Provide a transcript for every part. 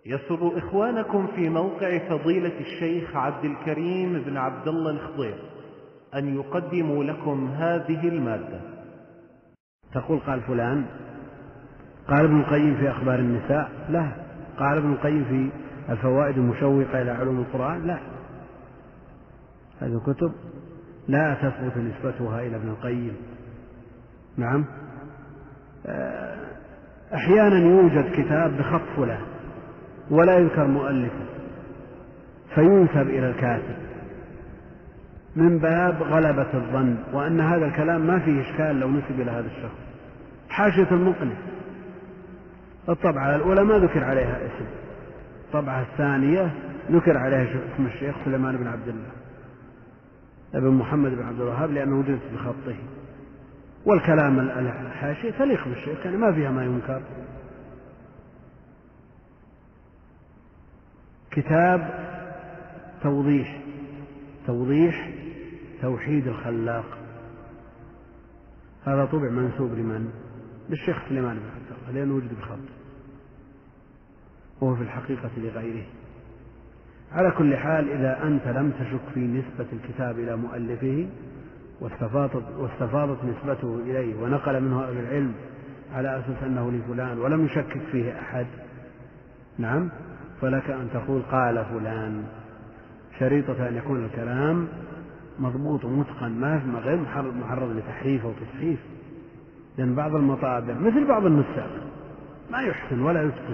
يسر إخوانكم في موقع فضيلة الشيخ عبد الكريم بن عبد الله الخضير أن يقدموا لكم هذه المادة. تقول قال فلان، قال ابن القيم في أخبار النساء، لا. قال ابن القيم في الفوائد المشوقة إلى علوم القرآن، لا. هذه الكتب لا تثبت نسبتها إلى ابن القيم. نعم، أحيانا يوجد كتاب بخط فلان ولا يذكر مؤلفه فينسب إلى الكاتب من باب غلبة الظن وأن هذا الكلام ما فيه إشكال لو نسب إلى هذا الشخص. حاشية المقنع الطبعة الأولى ما ذكر عليها اسم، الطبعة الثانية ذكر عليها اسم الشيخ سليمان بن عبد الله ابن محمد بن عبد الوهاب لأنه وجدت بخطه، والكلام الحاشية تليق بالشيخ يعني ما فيها ما ينكر. كتاب توضيح توحيد الخلاق، هذا طبع منسوب لمن؟ للشيخ سليمان بن عبد الله لأنه وجد بخط، وهو في الحقيقة لغيره. على كل حال، إذا أنت لم تشك في نسبة الكتاب إلى مؤلفه واستفاضت نسبته إليه ونقل منه أهل العلم على أساس أنه لفلان ولم يشكك فيه أحد، نعم، فلك أن تقول قال فلان، شريطة أن يكون الكلام مضبوط ومتقن، ما غير محرض لتحريف أو تصحيف، لأن بعض المطابع مثل بعض النساخ ما يحسن ولا يتقن.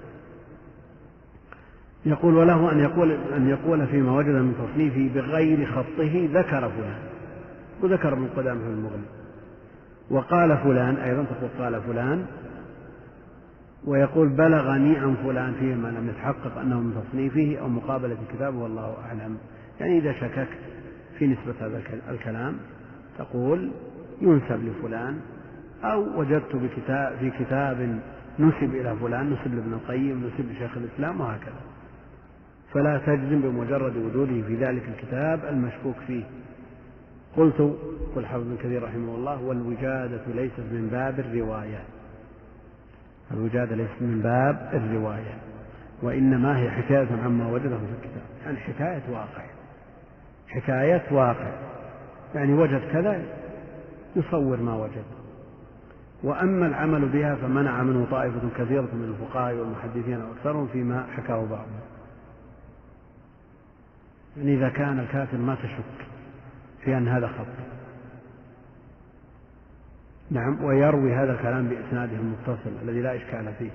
يقول وله أن يقول فيما وجد من تصنيفه بغير خطه ذكر فلان، وذكر ابن قدامة في المغني، وقال فلان أيضا تقول قال فلان، ويقول بلغني عن فلان فيما لم يتحقق أنه من تصنيفه أو مقابلة كتابه والله أعلم. يعني إذا شككت في نسبة هذا الكلام تقول ينسب لفلان، أو وجدت في كتاب نسب إلى فلان، نسب لابن القيم، نسب لشيخ الإسلام، وهكذا. فلا تجزم بمجرد وجوده في ذلك الكتاب المشكوك فيه. قل حافظ ابن كثير رحمه الله: والوجادة ليست من باب الرواية، الوجادة ليست من باب الرواية، وإنما هي حكاية عما وجده في الكتاب، يعني حكاية واقع، يعني وجد كذا يصور ما وجد. وأما العمل بها فمنع منه طائفة كثيرة من الفقهاء والمحدثين وأكثرهم فيما حكاه بعضهم. يعني إذا كان الكاتب ما تشك في أن هذا خط، نعم، ويروي هذا الكلام بإسناده المتصل الذي لا إشكال فيه،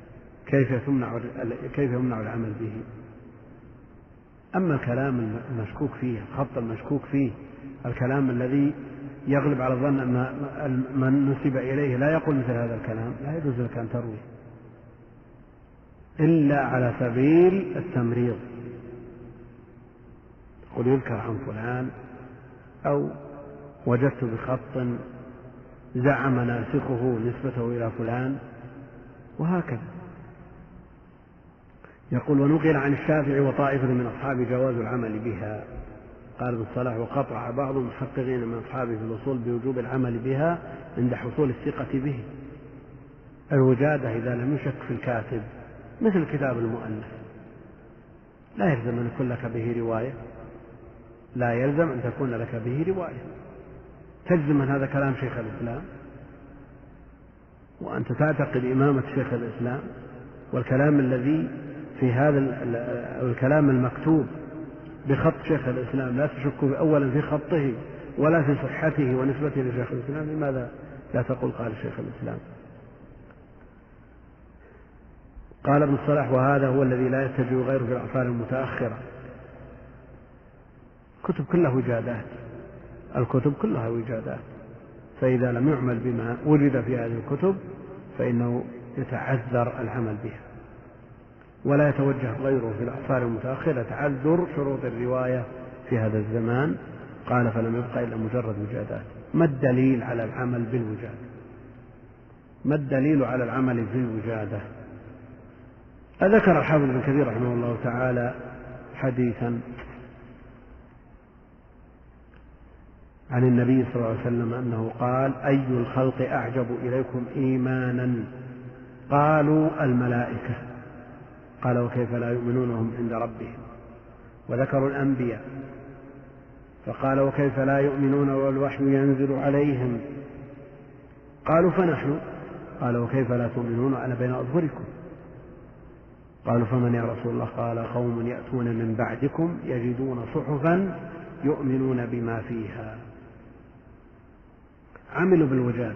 كيف يمنع العمل به؟ أما الكلام المشكوك فيه، الخط المشكوك فيه، الكلام الذي يغلب على الظن أن من نسب إليه لا يقول مثل هذا الكلام، لا يجوز لك أن تروي إلا على سبيل التمريض. قل يذكر عن فلان، أو وجدت بخط زعم ناسخه نسبته إلى فلان، وهكذا. يقول ونقل عن الشافعي وطائفة من أصحابه جواز العمل بها. قال ابن الصلاح: وقطع بعض المحققين من أصحابه في الوصول بوجوب العمل بها عند حصول الثقة به. الوجادة إذا لم يشك في الكاتب مثل كتاب المؤلف لا يلزم أن يكون لك به رواية، لا يلزم أن تكون لك به رواية. تجزم أن هذا كلام شيخ الإسلام وأنت تعتقد إمامة شيخ الإسلام، والكلام الذي في هذا الكلام المكتوب بخط شيخ الإسلام لا تشك أولا في خطه ولا في صحته ونسبته لشيخ الإسلام، لماذا لا تقول قال شيخ الإسلام؟ قال ابن الصلاح: وهذا هو الذي لا يتجه غيره في الأعصار المتأخرة. الكتب كلها وجادات، فإذا لم يعمل بما وجد في هذه الكتب فإنه يتعذر العمل بها، ولا يتوجه غيره في الأعصار المتأخرة تعذر شروط الرواية في هذا الزمان. قال: فلم يبقى إلا مجرد وجادات. ما الدليل على العمل بالوجادة؟ ما الدليل على العمل بالوجادة؟ ذكر الحافظ ابن كثير رحمه الله تعالى حديثا عن النبي صلى الله عليه وسلم أنه قال: أي الخلق أعجب إليكم إيمانا؟ قالوا: الملائكة. قال وكيف لا يؤمنون وهم عند ربهم. وذكروا الأنبياء فقال وكيف لا يؤمنون والوحي ينزل عليهم. قالوا فنحن. قال وكيف لا تؤمنون وأنا بين أظهركم. قالوا فمن يا رسول الله؟ قال قوم يأتون من بعدكم يجدون صحفا يؤمنون بما فيها. عملوا بالوجادة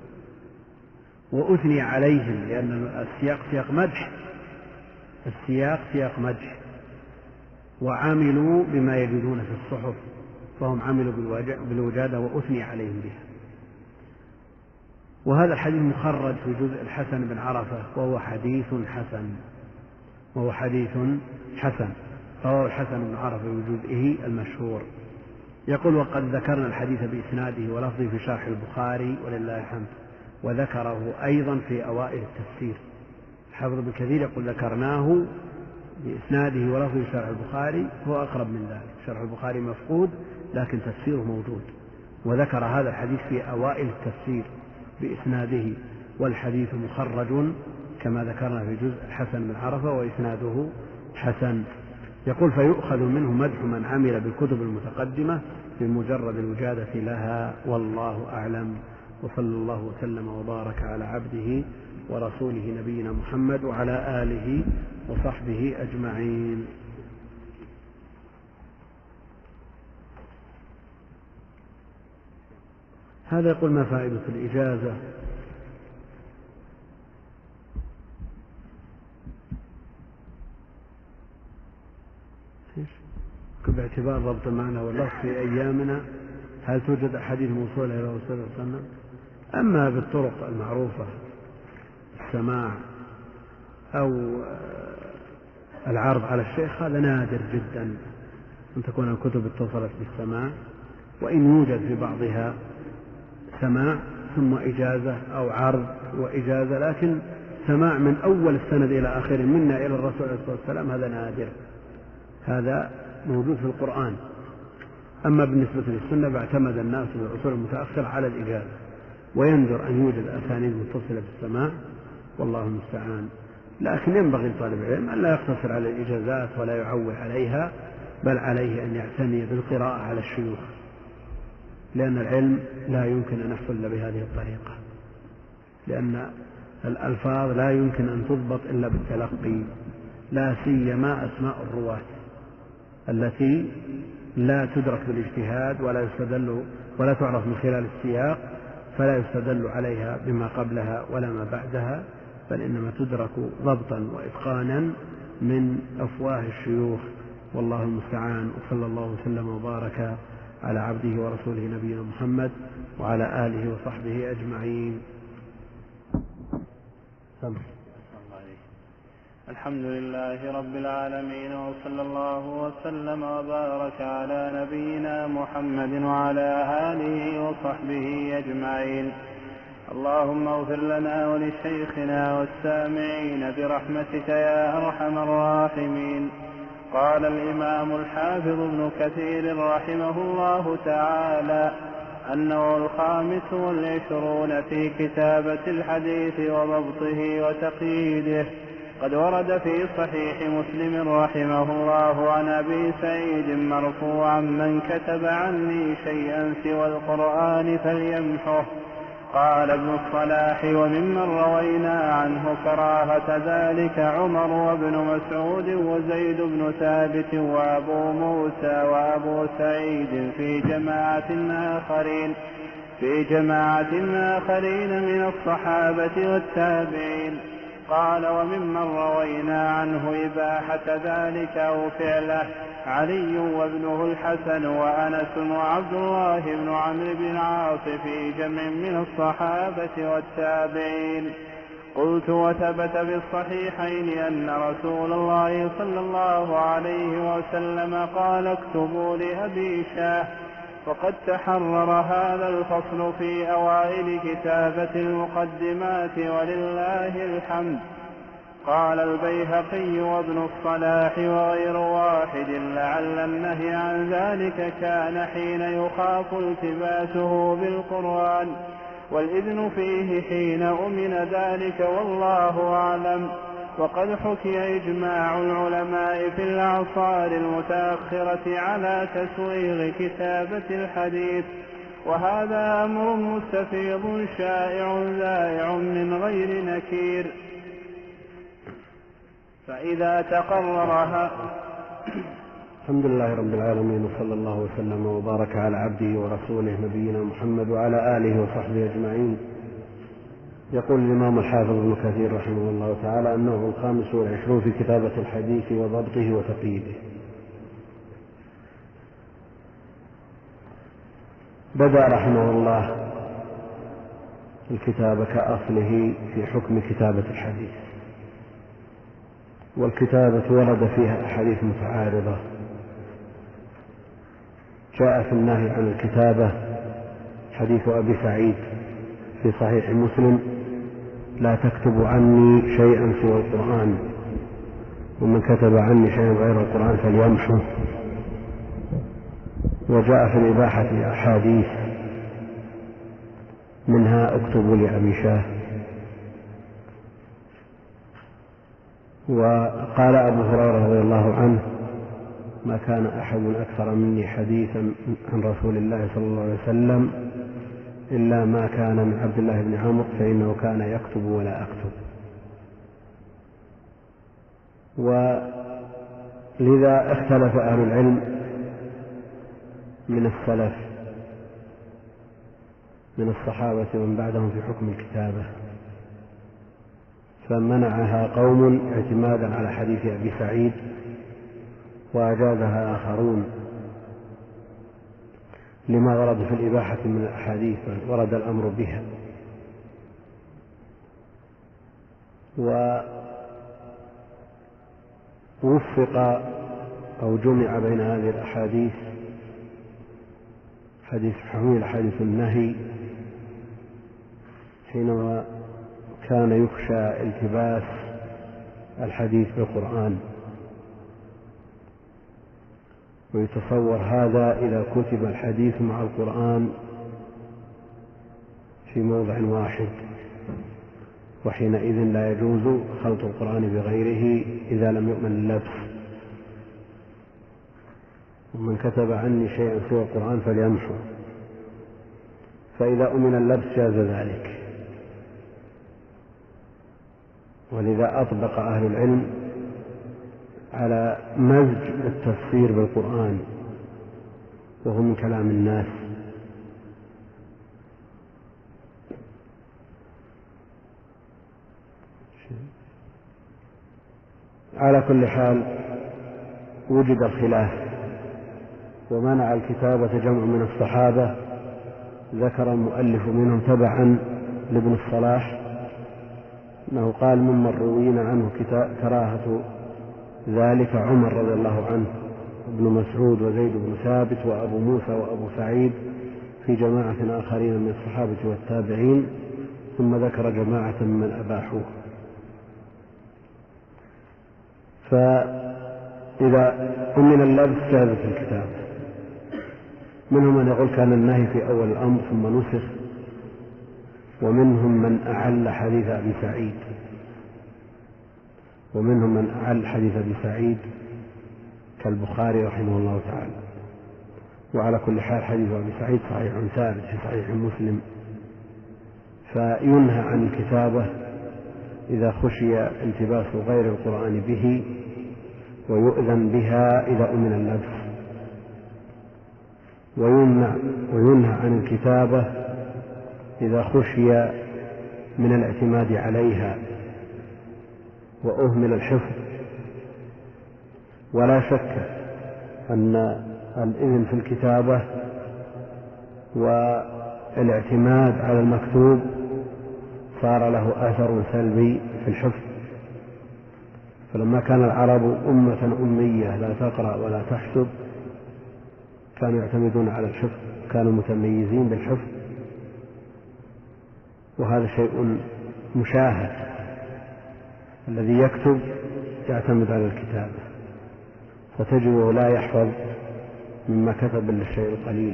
وأثني عليهم لأن السياق سياق مدح، السياق سياق مدح، وعملوا بما يجدون في الصحف فهم عملوا بالوجادة وأثني عليهم بها. وهذا الحديث مخرج في جزء الحسن بن عرفة وهو حديث حسن رواه الحسن بن عرفة بجزئه المشهور. يقول وقد ذكرنا الحديث بإسناده ولفظه في شرح البخاري ولله الحمد، وذكره أيضا في أوائل التفسير. الحافظ ابن كثير يقول ذكرناه بإسناده ولفظه في شرح البخاري، هو أقرب من ذلك. شرح البخاري مفقود لكن تفسيره موجود، وذكر هذا الحديث في أوائل التفسير بإسناده، والحديث مخرج كما ذكرنا في جزء الحسن بن عرفة وإسناده حسن. يقول فيؤخذ منه مدح من عمل بالكتب المتقدمة بمجرد الوجادة لها، والله أعلم. وصلى الله وسلم وبارك على عبده ورسوله نبينا محمد وعلى آله وصحبه أجمعين. هذا يقول ما فائدة الإجازة؟ باعتبار ضبط المعنى واللفظ في أيامنا هل توجد أحاديث موصولة إلى رسول الله صلى الله عليه وسلم؟ أما بالطرق المعروفة السماع أو العرض على الشيخ هذا نادر جدا أن تكون الكتب اتصلت بالسماع، وإن يوجد في بعضها سماع ثم إجازة أو عرض وإجازة، لكن سماع من أول السند إلى آخره منا إلى الرسول عليه الصلاة والسلام هذا نادر، هذا موجود في القرآن. أما بالنسبة للسنة فاعتمد الناس في العصور المتأخرة على الإجازة، ويندر أن يوجد أسانيد متصلة بالسماع والله المستعان. لكن ينبغي لطالب العلم أن لا يقتصر على الإجازات ولا يعول عليها، بل عليه أن يعتني بالقراءة على الشيوخ، لأن العلم لا يمكن أن يحصل بهذه الطريقة، لأن الألفاظ لا يمكن أن تضبط إلا بالتلقي، لا سيما أسماء الرواة التي لا تدرك بالاجتهاد ولا تعرف من خلال السياق، فلا يستدل عليها بما قبلها ولا ما بعدها، بل إنما تدرك ضبطا وإتقانا من أفواه الشيوخ والله المستعان. وصلى الله وسلم وبارك على عبده ورسوله نبينا محمد وعلى آله وصحبه أجمعين. الحمد لله رب العالمين، وصلى الله وسلم وبارك على نبينا محمد وعلى آله وصحبه أجمعين. اللهم اغفر لنا ولشيخنا والسامعين برحمتك يا أرحم الراحمين. قال الإمام الحافظ ابن كثير رحمه الله تعالى: النوع 25 في كتابة الحديث وضبطه وتقييده. قد ورد في صحيح مسلم رحمه الله عن أبي سعيد مرفوعا: من كتب عني شيئا سوى القرآن فليمحه. قال ابن الصلاح: وممن روينا عنه كراهة ذلك عمر وابن مسعود وزيد بن ثابت وأبو موسى وأبو سعيد في جماعة آخرين من الصحابة والتابعين. قال: وممن روينا عنه إباحة ذلك أو فعله علي وابنه الحسن وأنس وعبد الله بن عمرو بن العاص في جمع من الصحابة والتابعين. قلت: وثبت بالصحيحين أن رسول الله صلى الله عليه وسلم قال: اكتبوا لأبي شاه. وقد تحرر هذا الفصل في أوائل كتابة المقدمات ولله الحمد. قال البيهقي وابن الصلاح وغير واحد: لعل النهي عن ذلك كان حين يخاف التباسه بالقرآن، والإذن فيه حين أمن ذلك، والله أعلم. وقد حكي إجماع العلماء في الأعصار المتأخرة على تسويغ كتابة الحديث، وهذا أمر مستفيض شائع ذائع من غير نكير. فإذا تقررها الحمد لله رب العالمين، وصلى الله وسلم وبارك على عبده ورسوله نبينا محمد وعلى آله وصحبه أجمعين. يقول الإمام الحافظ ابن كثير رحمه الله تعالى: النوع 25 في كتابة الحديث وضبطه وتقييده. بدأ رحمه الله الكتاب كأصله في حكم كتابة الحديث، والكتابة ورد فيها أحاديث متعارضة. جاء في النهي عن الكتابة حديث أبي سعيد في صحيح مسلم: لا تكتب عني شيئا سوى القرآن، ومن كتب عني شيئا غير القرآن فليمحه. وجاء في الإباحة أحاديث، منها: اكتبوا لأبي شاه. وقال أبو هريرة رضي الله عنه: ما كان أحد أكثر مني حديثا عن رسول الله صلى الله عليه وسلم إلا ما كان من عبد الله بن عمرو، فإنه كان يكتب ولا أكتب. ولذا اختلف أهل العلم من السلف من الصحابة ومن بعدهم في حكم الكتابة، فمنعها قوم اعتمادا على حديث أبي سعيد، وأجازها آخرون لما ورد في الإباحة من الأحاديث، ورد الأمر بها. ووفق أو جمع بين هذه الأحاديث حديث حميل حديث النهي، حينما كان يخشى التباس الحديث بالقرآن، ويتصور هذا إذا كتب الحديث مع القرآن في موضع واحد، وحينئذ لا يجوز خلط القرآن بغيره إذا لم يؤمن اللبس. ومن كتب عني شيئا سوى القرآن فليمحو، فإذا أمن اللبس جاز ذلك. ولذا أطبق أهل العلم على مزج التفسير بالقرآن، وهو من كلام الناس. على كل حال وجد الخلاف، ومنع الكتابة جمع من الصحابة. ذكر المؤلف منهم تبعا لابن الصلاح أنه قال: ممن روينا عنه كراهة ذلك عمر رضي الله عنه، ابن مسعود، وزيد بن ثابت، وأبو موسى، وأبو سعيد، في جماعة آخرين من الصحابة والتابعين، ثم ذكر جماعة من أباحوه. فإذا أمن اللبس جاز في الكتاب. منهم من يقول كان النهي في أول الأمر ثم نسخ، ومنهم من أعل حديث أبي سعيد، ومنهم من أعل حديث أبي سعيد كالبخاري رحمه الله تعالى. وعلى كل حال حديث أبي سعيد صحيح ثابت في صحيح مسلم، فينهى عن الكتابة إذا خشي التباس غير القرآن به، ويؤذن بها إذا أمن اللبس. وينهى عن الكتابة إذا خشي من الاعتماد عليها وأهمل الحفظ. ولا شك أن الإذن في الكتابة والاعتماد على المكتوب صار له أثر سلبي في الحفظ. فلما كان العرب أمة أمية لا تقرأ ولا تحسب، كانوا يعتمدون على الحفظ، كانوا متميزين بالحفظ، وهذا شيء مشاهد. الذي يكتب يعتمد على الكتابة، فتجده لا يحفظ مما كتب إلا الشيء القليل.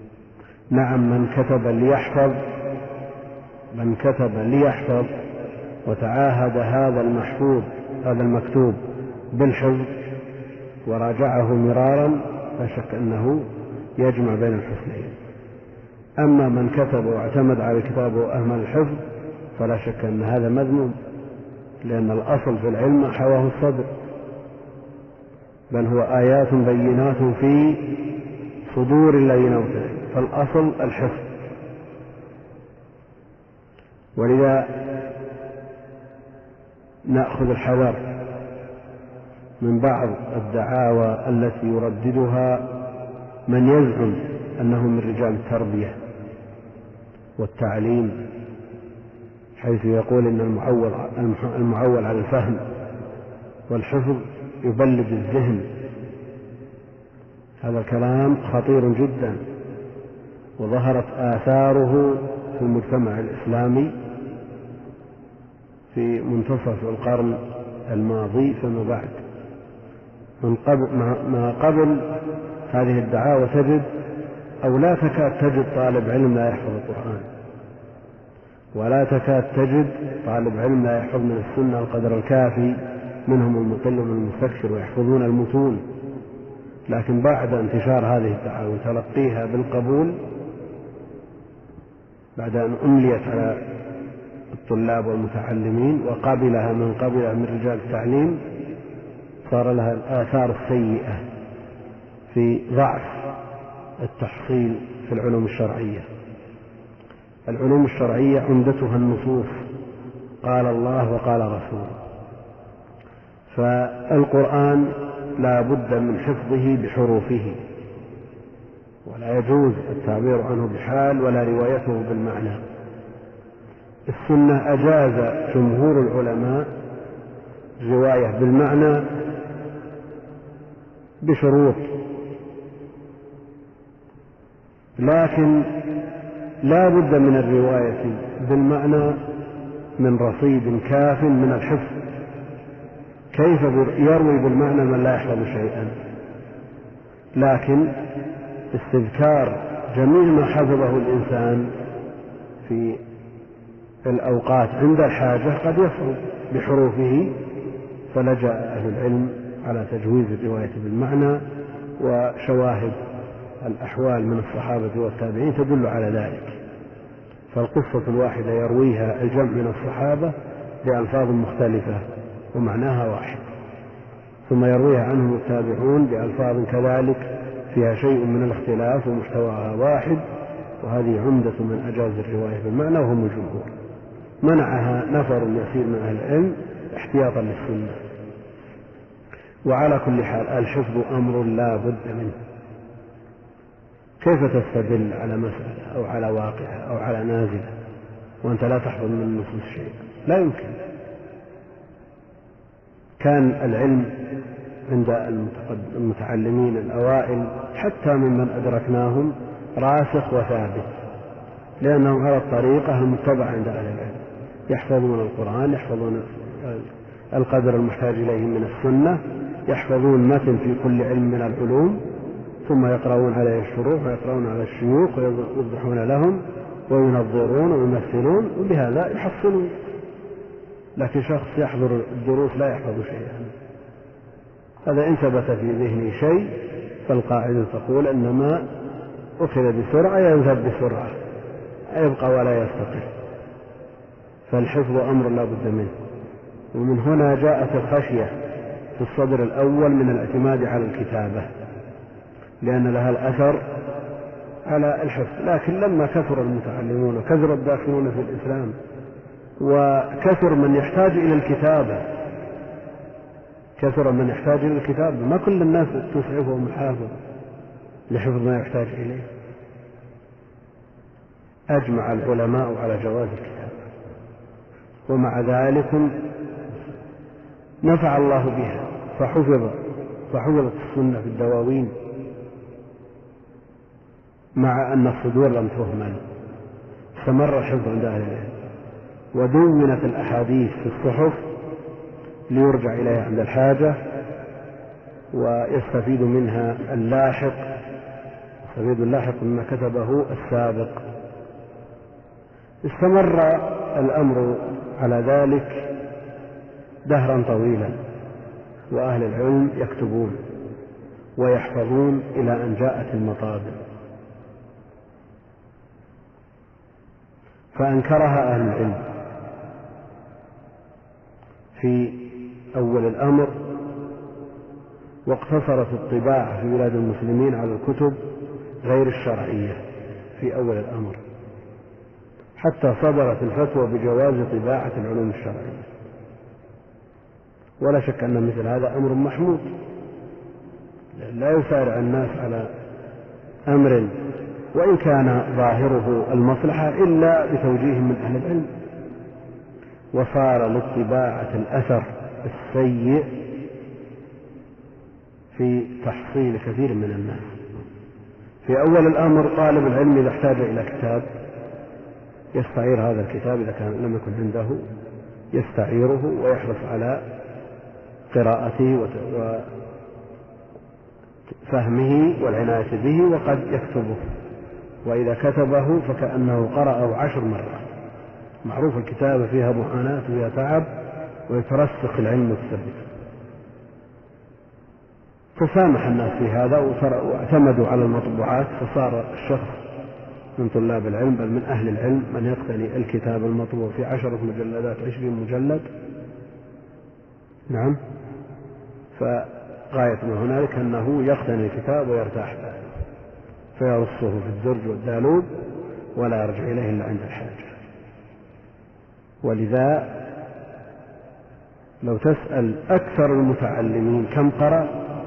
نعم، من كتب ليحفظ وتعاهد هذا المحفوظ هذا المكتوب بالحفظ وراجعه مرارا لا شك أنه يجمع بين الحسنين. أما من كتب واعتمد على كتابه وأهمل الحفظ فلا شك أن هذا مذموم، لأن الأصل في العلم حواه الصدر، بل هو آيات بينات في صدور الذين أوتوا العلم، فالأصل الحفظ. ولذا نأخذ الحذر من بعض الدعاوى التي يرددها من يزعم أنه من رجال التربية والتعليم، حيث يقول إن المعول على الفهم والحفظ يبلد الذهن. هذا الكلام خطير جدا، وظهرت آثاره في المجتمع الإسلامي في منتصف القرن الماضي فما بعد. ما قبل هذه الدعاوى تجد أو لا تكاد تجد طالب علم لا يحفظ القرآن، ولا تكاد تجد طالب علم لا يحفظ من السنة القدر الكافي، منهم المقل والمستكثر ويحفظون المتون. لكن بعد انتشار هذه الدعاوى وتلقيها بالقبول، بعد أن أمليت على الطلاب والمتعلمين وقبلها من قبلها من رجال التعليم، صار لها الآثار السيئة في ضعف التحصيل في العلوم الشرعية. العلوم الشرعية عمدتها النصوص، قال الله وقال رسوله، فالقرآن لا بد من حفظه بحروفه، ولا يجوز التعبير عنه بحال ولا روايته بالمعنى. السنة أجاز جمهور العلماء رواية بالمعنى بشروط، لكن لا بد من الرواية بالمعنى من رصيد كاف من الحفظ. كيف يروي بالمعنى من لا يحفظ شيئا؟ لكن استذكار جميع ما حفظه الإنسان في الأوقات عند الحاجة قد يصعب بحروفه، فلجأ أهل العلم على تجويز الرواية بالمعنى، وشواهد الأحوال من الصحابة والتابعين تدل على ذلك. فالقصة الواحدة يرويها الجمع من الصحابة بألفاظ مختلفة ومعناها واحد، ثم يرويها عنهم التابعون بألفاظ كذلك فيها شيء من الاختلاف ومحتواها واحد، وهذه عمدة من أجاز الرواية بالمعنى وهم الجمهور. منعها نفر يسير من أهل العلم احتياطا للسنة. وعلى كل حال الحفظ أمر لا بد منه. كيف تستدل على مسألة أو على واقعة أو على نازلة وأنت لا تحفظ من النصوص شيء؟ لا يمكن. كان العلم عند المتعلمين الأوائل حتى ممن أدركناهم راسخ وثابت، لأنهم على الطريقة المتبعة عند أهل العلم، يحفظون القرآن، يحفظون القدر المحتاج إليه من السنة، يحفظون متن في كل علم من العلوم، ثم يقرؤون عليه الشروح ويقرؤون على الشيوخ ويوضحون لهم وينظرون ويمثلون، وبهذا يحصلون. لكن شخص يحضر الدروس لا يحفظ شيئا، هذا إن ثبت في ذهنه شيء فالقاعدة تقول أن ما أخذ بسرعة ينزل بسرعة، يبقى ولا يستقر. فالحفظ أمر لا بد منه. ومن هنا جاءت الخشية في الصدر الأول من الاعتماد على الكتابة، لأن لها الأثر على الحفظ. لكن لما كثر المتعلمون وكثر الداخلون في الإسلام وكثر من يحتاج إلى الكتابة، كثر من يحتاج إلى الكتابة، ما كل الناس تسعفهم الحافظ لحفظ ما يحتاج إليه. أجمع العلماء على جواز الكتابة، ومع ذلك نفع الله بها فحفظت السنة في الدواوين، مع أن الصدور لم تهمل، استمر الحفظ عند أهل العلم، ودونت الأحاديث في الصحف ليرجع إليها عند الحاجة ويستفيد منها اللاحق، يستفيد اللاحق مما كتبه السابق. استمر الأمر على ذلك دهرا طويلا، وأهل العلم يكتبون ويحفظون إلى أن جاءت المطابع، فأنكرها أهل العلم في أول الأمر، واقتصرت الطباعة في بلاد المسلمين على الكتب غير الشرعية في أول الأمر، حتى صدرت الفتوى بجواز طباعة العلوم الشرعية. ولا شك أن مثل هذا أمر محمود، لا يسارع الناس على أمر وإن كان ظاهره المصلحة إلا بتوجيه من أهل العلم. وصار للطباعة الأثر السيء في تحصيل كثير من الناس. في أول الأمر طالب العلم إذا احتاج إلى كتاب يستعير هذا الكتاب، إذا كان لم يكن عنده يستعيره ويحرص على قراءته وفهمه والعناية به، وقد يكتبه، وإذا كتبه فكأنه قرأه 10 مرات. معروف الكتابة فيها معاناة وفيها تعب، ويترسخ العلم والثبت. فسامح الناس في هذا واعتمدوا على المطبوعات، فصار الشخص من طلاب العلم بل من أهل العلم من يقتني الكتاب المطبوع في 10 مجلدات 20 مجلد. نعم، فغاية ما هنالك أنه يقتني الكتاب ويرتاح له، فيرصه في الدرج والدالوب ولا يرجع إليه إلا عند الحاجة. ولذا لو تسأل أكثر المتعلمين كم قرأ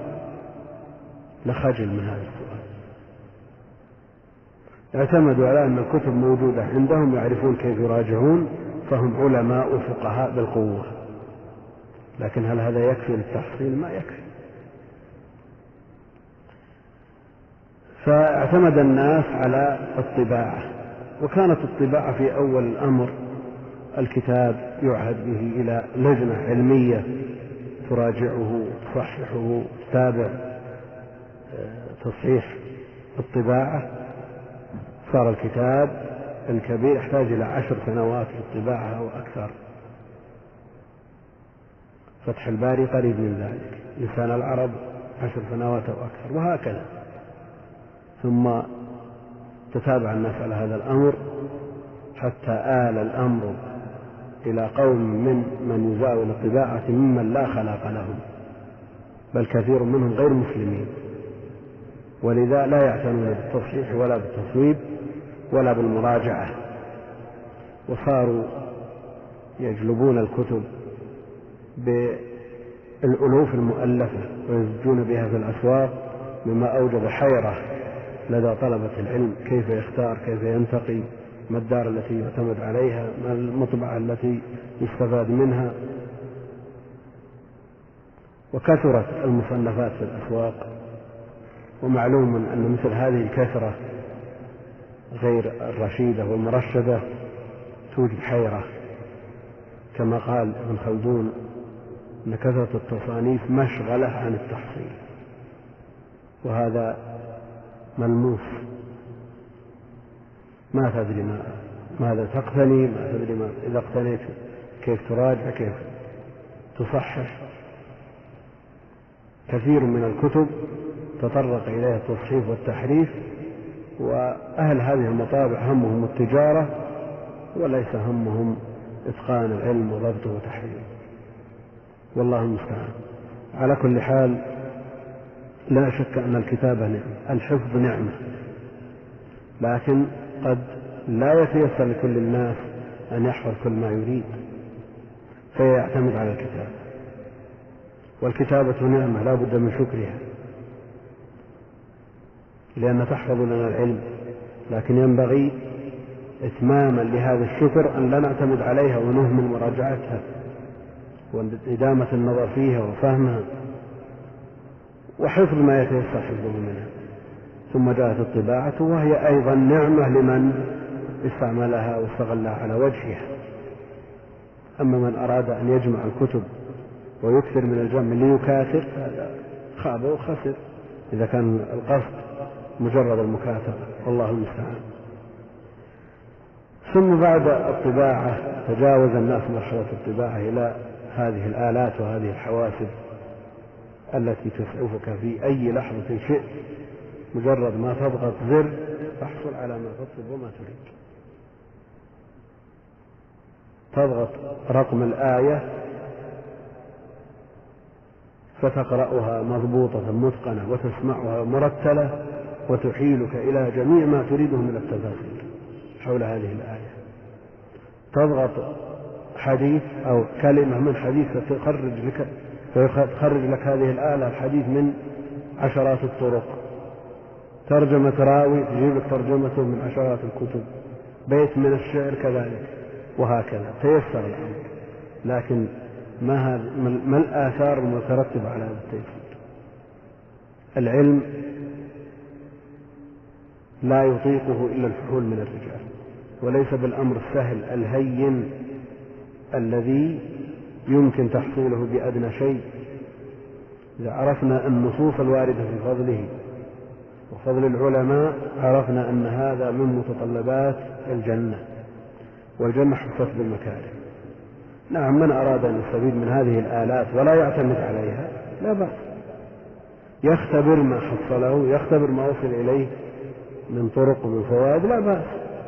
لخجل من هذا السؤال. اعتمدوا على أن الكتب موجودة عندهم، يعرفون كيف يراجعون، فهم علماء وفقهاء بالقوة. لكن هل هذا يكفي للتحصيل؟ ما يكفي. فاعتمد الناس على الطباعة، وكانت الطباعة في أول الأمر الكتاب يعهد به إلى لجنة علمية تراجعه تصححه تتابع تصحيح الطباعة. صار الكتاب الكبير يحتاج إلى 10 سنوات للطباعة أو أكثر. فتح الباري قريب من ذلك، لسان العرب 10 سنوات أو أكثر، وهكذا. ثم تتابع الناس على هذا الأمر حتى آل الأمر إلى قوم من يزاول الطباعة ممن لا خلاق لهم، بل كثير منهم غير مسلمين، ولذا لا يعتنون بالتصحيح ولا بالتصويب ولا بالمراجعة، وصاروا يجلبون الكتب بالألوف المؤلفة ويزجون بها في الأسواق، مما أوجد حيرة لدى طلبة العلم كيف يختار، كيف ينتقي، ما الدار التي يعتمد عليها، ما المطبعة التي يستفاد منها. وكثرت المصنفات في الأسواق، ومعلوم أن مثل هذه الكثرة غير الرشيدة والمرشدة توجد حيرة، كما قال ابن خلدون أن كثرة التصانيف مشغلة عن التحصيل، وهذا ملموس. ما تدري ماذا تقتني، ما تدري إذا اقتنيت كيف تراجع، كيف تصحح. كثير من الكتب تطرق إليها التصحيف والتحريف، وأهل هذه المطابع همهم التجارة وليس همهم إتقان العلم وضبطه وتحريره، والله المستعان. على كل حال لا شك أن الكتابة نعمة، الحفظ نعمة، لكن قد لا يتيسر لكل الناس أن يحفظ كل ما يريد، فيعتمد على الكتاب. والكتابة نعمة لا بد من شكرها، لأن تحفظ لنا العلم، لكن ينبغي إتماما لهذا الشكر أن لا نعتمد عليها ونهمل مراجعتها وإدامة النظر فيها وفهمها وحفظ ما يتيسر حفظه منها. ثم جاءت الطباعة وهي أيضا نعمة لمن استعملها واستغلها على وجهها. أما من أراد أن يجمع الكتب ويكثر من الجمع ليكاثر هذا خاب وخسر، إذا كان القصد مجرد المكاثرة، والله المستعان. ثم بعد الطباعة تجاوز الناس مرحلة الطباعة إلى هذه الآلات وهذه الحواسب التي تسعفك في أي لحظة شئت، مجرد ما تضغط زر تحصل على ما تطلب وما تريد. تضغط رقم الآية فتقرأها مضبوطة متقنة وتسمعها مرتلة وتحيلك إلى جميع ما تريده من التفاصيل حول هذه الآية. تضغط حديث أو كلمة من حديث فتخرج لك هذه الآلة الحديث من عشرات الطرق. ترجمة راوي تجيب لك ترجمته من عشرات الكتب. بيت من الشعر كذلك، وهكذا تيسر الأمر. لكن ما الآثار المترتبة على هذا التيسير؟ العلم لا يطيقه إلا الفحول من الرجال، وليس بالأمر السهل الهين الذي يمكن تحصيله بأدنى شيء. إذا عرفنا النصوص الواردة في فضله وفضل العلماء عرفنا أن هذا من متطلبات الجنة، والجنة حفت بالمكارم. نعم، من أراد أن يستفيد من هذه الآلات ولا يعتمد عليها لا بأس، يختبر ما حصله، يختبر ما وصل إليه من طرق ومن فوائد، لا بأس.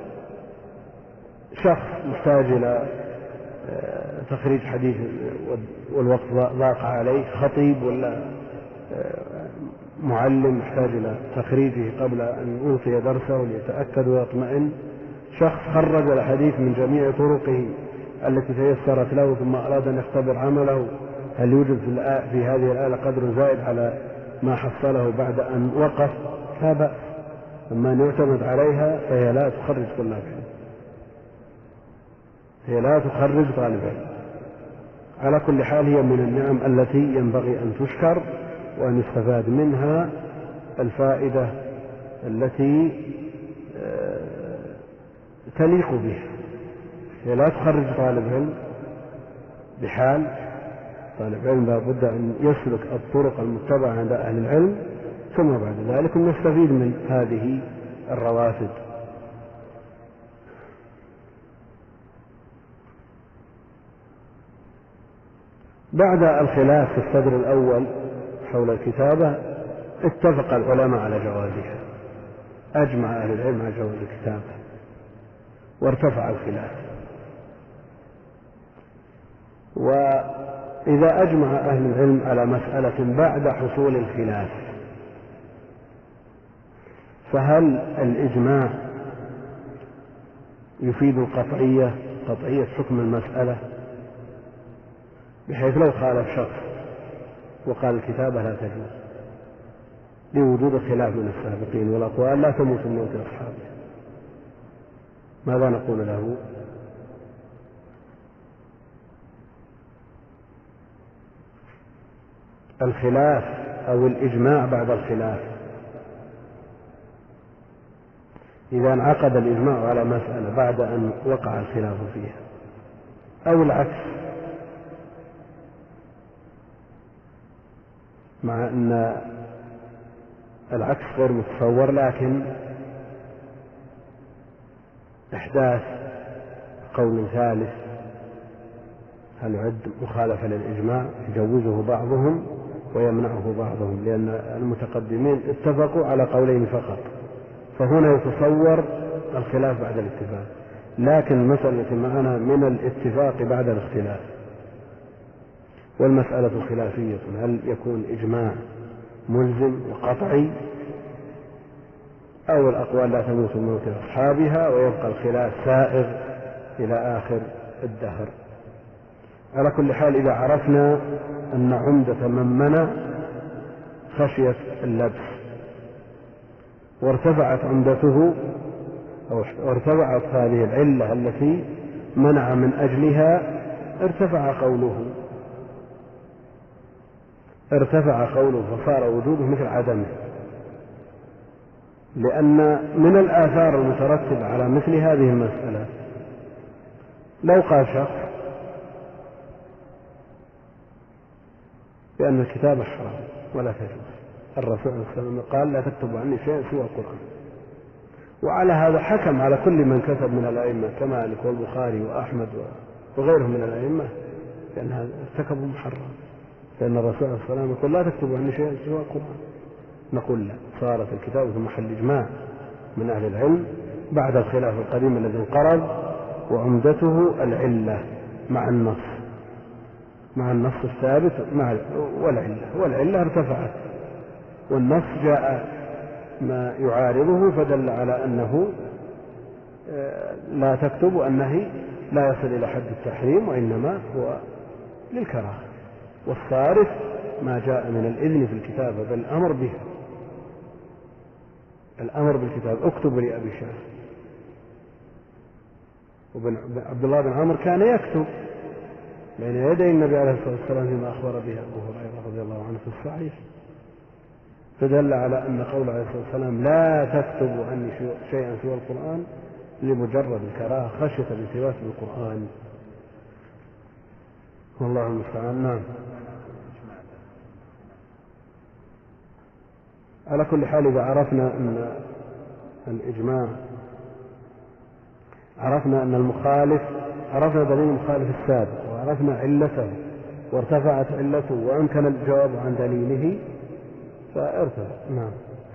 شخص محتاج إلى تخريج حديث والوقت ضاق عليه، خطيب ولا معلم محتاج إلى تخريجه قبل أن يلقي درسه ليتأكد ويطمئن. شخص خرج الحديث من جميع طرقه التي تيسرت له ثم أراد أن يختبر عمله هل يوجد في هذه الآلة قدر زائد على ما حصله بعد أن وقف، لا بأس. أما أن يعتمد عليها فهي لا تخرج طلاب علم، هي لا تخرج طالب علم. على كل حال هي من النعم التي ينبغي أن تشكر وأن يستفاد منها الفائدة التي تليق بها. هي لا تخرج طالب علم بحال. طالب علم لا بد أن يسلك الطرق المتبعة عند أهل العلم، ثم بعد ذلك نستفيد من هذه الروافد. بعد الخلاف في الصدر الأول حول الكتابة اتفق العلماء على جوازها، أجمع أهل العلم على جواز الكتابة وارتفع الخلاف. وإذا أجمع أهل العلم على مسألة بعد حصول الخلاف فهل الإجماع يفيد القطعية، قطعية حكم المسألة، بحيث لو خالف شخص وقال الكتابة لا تجوز لوجود الخلاف من السابقين والأقوال لا تموت من موت أصحابه، ماذا نقول له؟ الخلاف أو الإجماع بعد الخلاف، إذا انعقد الإجماع على مسألة بعد أن وقع الخلاف فيها، أو العكس، مع أن العكس غير متصور، لكن إحداث قول ثالث هل يعد مخالفة للإجماع؟ يجوزه بعضهم ويمنعه بعضهم، لأن المتقدمين اتفقوا على قولين فقط، فهنا يتصور الخلاف بعد الاتفاق. لكن المسألة معنا من الاتفاق بعد الاختلاف، والمسألة خلافية، هل يكون إجماع ملزم وقطعي أو الأقوال لا تموت من موت أصحابها ويبقى الخلاف سائغ إلى آخر الدهر. على كل حال إذا عرفنا أن عمدة من منع خشية اللبس وارتفعت عمدته أو ارتفعت هذه العلة التي منع من أجلها، ارتفع قوله فصار وجوده مثل عدمه، لأن من الآثار المترتبة على مثل هذه المسألة لو قال شخص بأن الكتابة حرام ولا تجوز، الرسول صلى الله عليه وسلم قال لا تكتب عني شيء سوى القرآن، وعلى هذا حكم على كل من كتب من الأئمة كمالك والبخاري وأحمد وغيرهم من الأئمة لأن ارتكبوا محرم، لأن الرسول عليه الصلاة والسلام يقول لا تكتبوا عني شيئا سوى القرآن. نقول لا، صارت الكتابة محل إجماع من أهل العلم بعد الخلاف القديم الذي انقرض، وعمدته العلة مع النص الثابت والعلة ارتفعت، والنص جاء ما يعارضه فدل على أنه لا تكتب، وأنه لا يصل إلى حد التحريم وإنما هو للكراهة. والصارف ما جاء من الإذن في الكتابة بل الأمر به، الأمر بالكتاب اكتب لأبي شاه. عبد الله بن عمرو كان يكتب بين يدي النبي عليه الصلاة والسلام فيما أخبر به أبو هريرة رضي الله عنه في الصحيح، فدل على أن قول عليه الصلاة والسلام لا تكتب عني شيئا سوى القرآن لمجرد الكراهة خشية الالتباس بالقرآن، والله المستعان. نعم. على كل حال إذا عرفنا أن الإجماع، عرفنا أن المخالف، عرفنا دليل المخالف السابق وعرفنا علته وارتفعت علته وأمكن الجواب عن دليله فارتفع. نعم.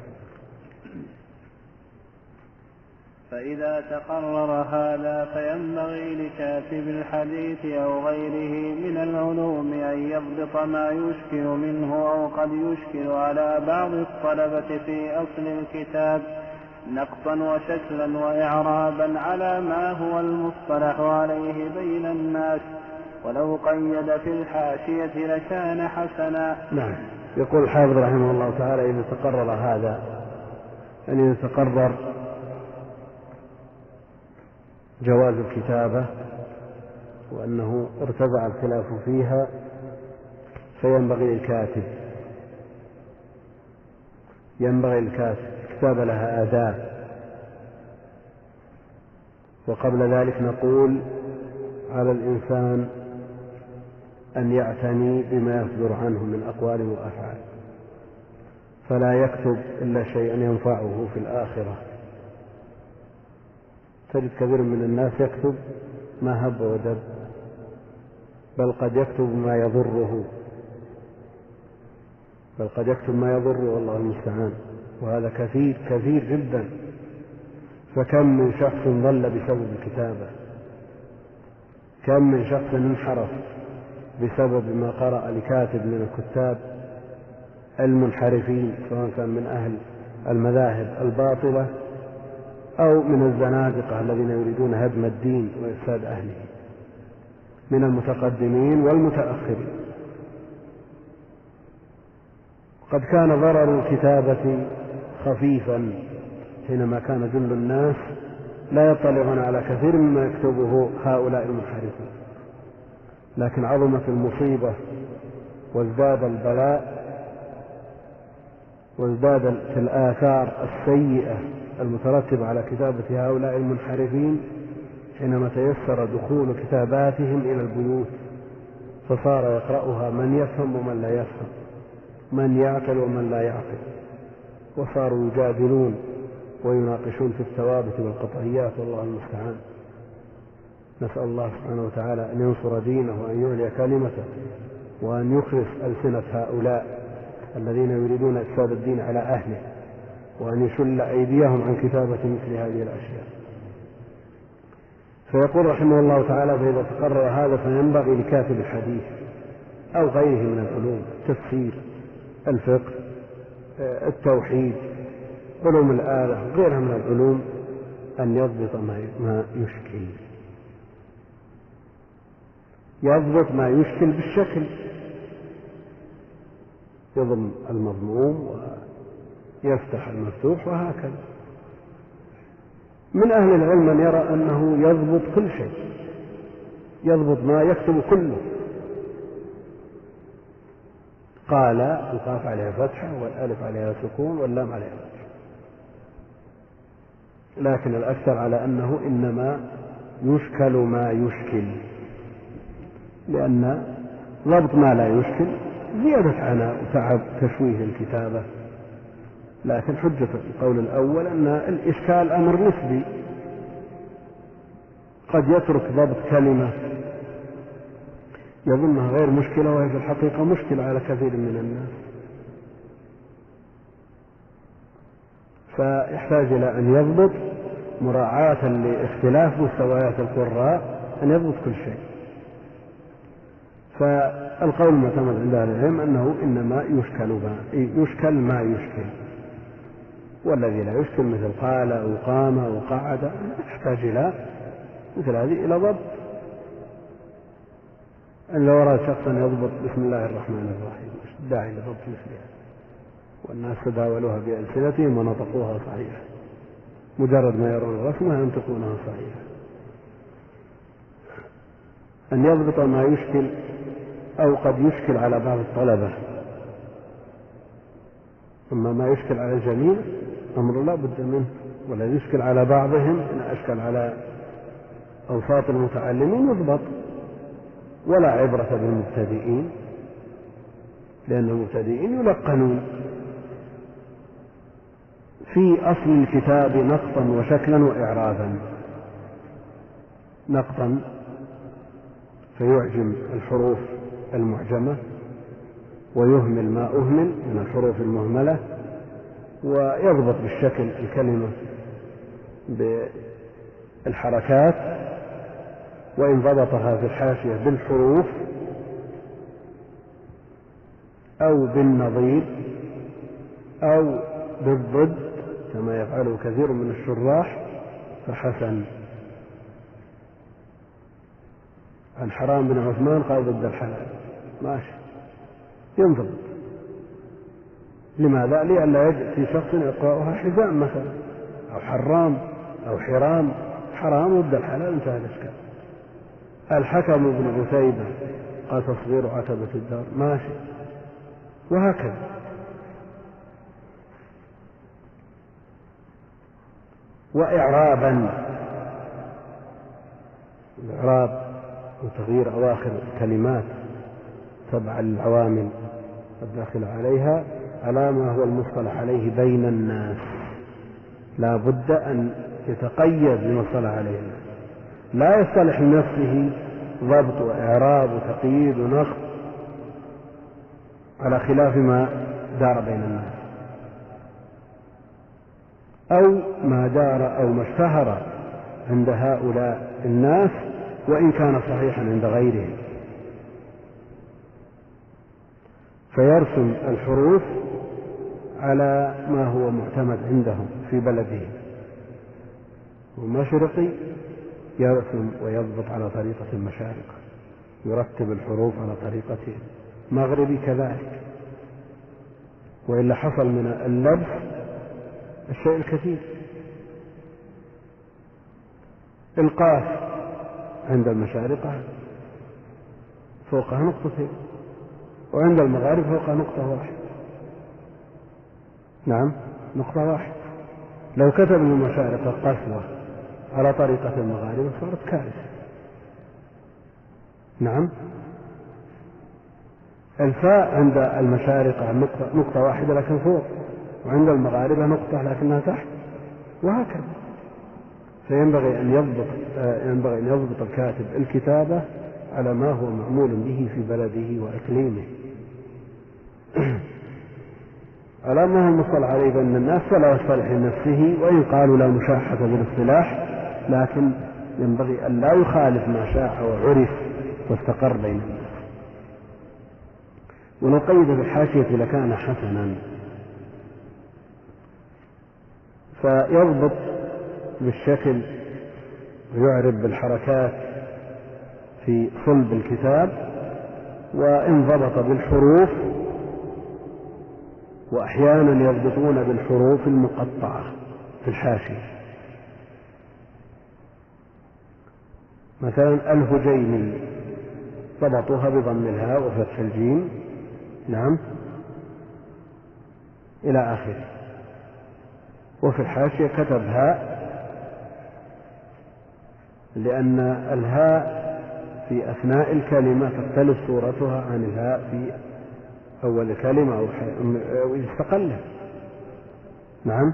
فإذا تقرر هذا فينبغي لكاتب الحديث أو غيره من العلوم أن يضبط ما يشكل منه أو قد يشكل على بعض الطلبة في أصل الكتاب نقطا وشكلا وإعرابا على ما هو المصطلح عليه بين الناس، ولو قيد في الحاشية لكان حسنا. نعم. يقول الحافظ رحمه الله تعالى إذا تقرر هذا، يعني إذا تقرر جواز الكتابة وأنه ارتفع الخلاف فيها، فينبغي للكاتب الكتابة لها آداب. وقبل ذلك نقول على الإنسان أن يعتني بما يصدر عنه من أقوال وأفعال، فلا يكتب إلا شيئا ينفعه في الآخرة. تجد كثير من الناس يكتب ما هب ودب، بل قد يكتب ما يضره والله المستعان، وهذا كثير جدا. فكم من شخص ضل بسبب الكتابة، كم من شخص انحرف بسبب ما قرأ لكاتب من الكتاب المنحرفين، سواء كان من أهل المذاهب الباطلة أو من الزنادقة الذين يريدون هدم الدين وإفساد أهله، من المتقدمين والمتأخرين. قد كان ضرر الكتابة خفيفا حينما كان جل الناس لا يطلعون على كثير مما يكتبه هؤلاء المنحرفين، لكن عظمت المصيبة وازداد البلاء وازدادت الآثار السيئة المترتبة على كتابة هؤلاء المنحرفين حينما تيسر دخول كتاباتهم إلى البيوت، فصار يقرأها من يفهم ومن لا يفهم، من يعقل ومن لا يعقل، وصاروا يجادلون ويناقشون في الثوابت والقطعيات، والله المستعان. نسأل الله سبحانه وتعالى أن ينصر دينه وأن يعلي كلمته وأن يخلص ألسنة هؤلاء الذين يريدون إفساد الدين على أهله، وأن يشل أيديهم عن كتابة مثل هذه الأشياء. فيقول رحمه الله تعالى فإذا تقرر هذا فينبغي لكاتب الحديث أو غيره من العلوم، التفسير، الفقه، التوحيد، علوم الآلة، غيرها من العلوم، أن يضبط ما يشكل، يضبط ما يشكل بالشكل، يضم المضموم ويفتح المفتوح وهكذا. من أهل العلم من يرى أنه يضبط كل شيء، يضبط ما يكتب كله، قال القاف عليها فتحة والألف عليها سكون واللام عليها فتحة، لكن الأكثر على أنه إنما يشكل ما يشكل، لأن ضبط ما لا يشكل زيادة عناء وتعب تشويه الكتابة لكن حجة القول الأول أن الإشكال أمر نسبي، قد يترك ضبط كلمة يظنها غير مشكلة وهي في الحقيقة مشكلة على كثير من الناس، فيحتاج إلى أن يضبط مراعاة لاختلاف مستويات القراء، أن يضبط كل شيء. فالقول المعتمد عند أهل العلم أنه إنما يشكل ما يشكل، والذي لا يشكل مثل قال أو قام أو قعد يحتاج إلى مثل هذه إلى ضبط. أن لو أراد شخصا يضبط بسم الله الرحمن الرحيم داعي لضبط مثلها، والناس تداولوها بألسنتهم ونطقوها صحيحة، مجرد ما يرون الرسمة ينطقونها صحيحة. أن يضبط ما يشكل أو قد يشكل على بعض الطلبة، أما ما يشكل على الجميع أمر لا بد منه، والذي يشكل على بعضهم إن أشكل على أوساط المتعلمين يضبط، ولا عبرة بالمبتدئين، لأن المبتدئين يلقنون في أصل الكتاب نقطا وشكلا وإعرابا. نقطا فيعجم الحروف المعجمة ويهمل ما أهمل من الحروف المهملة، ويضبط بالشكل الكلمة بالحركات، وإن ضبطها في الحاشية بالحروف أو بالنظير أو بالضد كما يفعله كثير من الشراح فحسن. عن حرام بن عثمان قال ضد الحلال ماشي ينضبط. لماذا؟ لئلا يجد في شخص يقرأها حزام مثلا، أو حرام أو حرام، حرام ضد الحلال انتهى الإشكال. الحكم بن عتيبة قال تصغير عتبة الدار ماشي، وهكذا. وإعرابا، الإعراب وتغيير أواخر الكلمات تبع العوامل الداخل عليها على ما هو المصطلح عليه بين الناس، لا بد أن يتقيد بما اصطلح عليه الناس، لا يصطلح لنفسه ضبط وإعراب وتقييد ونقد على خلاف ما دار بين الناس، أو ما دار أو ما اشتهر عند هؤلاء الناس وإن كان صحيحا عند غيرهم، فيرسم الحروف على ما هو معتمد عندهم في بلده. والمشرقي يرسم ويضبط على طريقة المشارقة، يرتب الحروف على طريقته. مغربي كذلك، وإلا حصل من اللبس الشيء الكثير. القاف عند المشارقة فوقها نقطتين، وعند المغارب فوقها نقطة واحدة. نعم نقطة واحدة. لو كتب المشارقة قسوة على طريقة المغارب صارت كارثة. نعم. الفاء عند المشارقة نقطة واحدة لكن فوق، وعند المغاربة نقطة لكنها تحت، وهكذا. فينبغي أن يضبط الكاتب الكتابة على ما هو معمول به في بلده وإقليمه، على ما هو مصطلح عليه بين الناس، فلا يصطلح لنفسه، وإن قالوا لا مشاحة بالاصطلاح، لكن ينبغي أن لا يخالف ما شاع وعرف واستقر بين الناس. ولو قيد بالحاشية لكان حسنا. فيضبط بالشكل ويعرب بالحركات في صلب الكتاب، وإن ضبط بالحروف، وأحيانا يضبطون بالحروف المقطعة في الحاشية، مثلا الهجيمي ضبطوها بضم الهاء وفتح الجيم، نعم، إلى آخره. وفي الحاشية كتب هاء، لأن الهاء في أثناء الكلمة تختلف صورتها عن الهاء في أول الكلمة أو استقلها، نعم.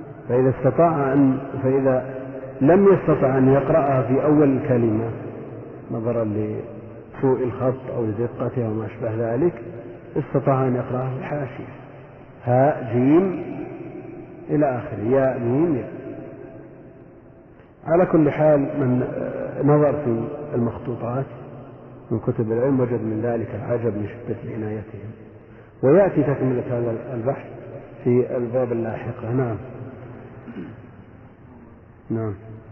فإذا لم يستطع أن يقرأها في أول الكلمة نظرا لسوء الخط أو لدقتها وما أشبه ذلك، استطاع أن يقرأها في الحاشية هاء جيم إلى آخر ياء ميم ياء. على كل حال من نظر في المخطوطات من كتب العلم وجد من ذلك العجب لشدة عنايتهم، ويأتي تكملة هذا البحث في الباب اللاحقة. نعم. نعم.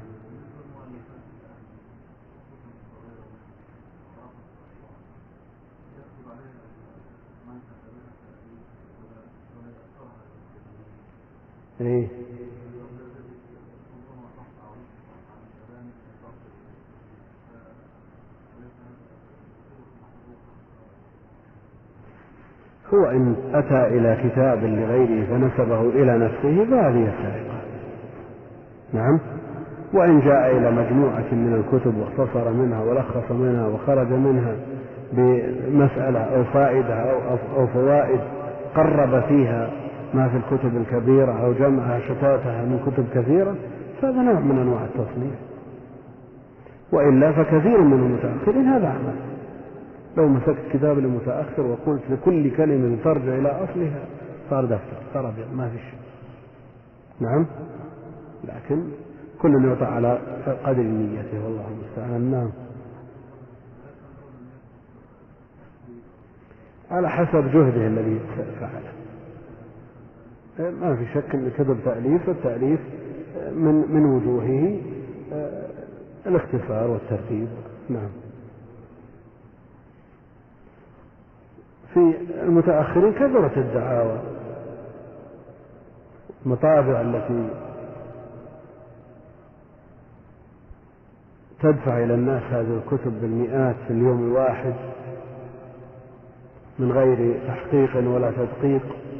إيه. هو إن أتى إلى كتاب لغيره فنسبه إلى نفسه فهذه السرقة. نعم. وإن جاء إلى مجموعة من الكتب واختصر منها ولخص منها وخرج منها بمسألة أو فائدة أو فوائد قرب فيها ما في الكتب الكبيرة أو جمعها شتاتها من كتب كثيرة، فهذا نوع من أنواع التصنيف. وإلا فكثير من المتأخرين هذا عمل. لو مسكت كتاب المتأخر وقلت لكل كلمة ترجع إلى أصلها صار دفتر صار أبيض ما في شيء. نعم. لكن كل يعطى على قدر نيته والله المستعان. نعم. على حسب جهده الذي فعله. ما في شك أن كتب تأليف، والتأليف من وجوهه الاختصار والترتيب. نعم. في المتأخرين كثرت الدعاوى، المطابع التي تدفع إلى الناس هذه الكتب بالمئات في اليوم الواحد من غير تحقيق ولا تدقيق.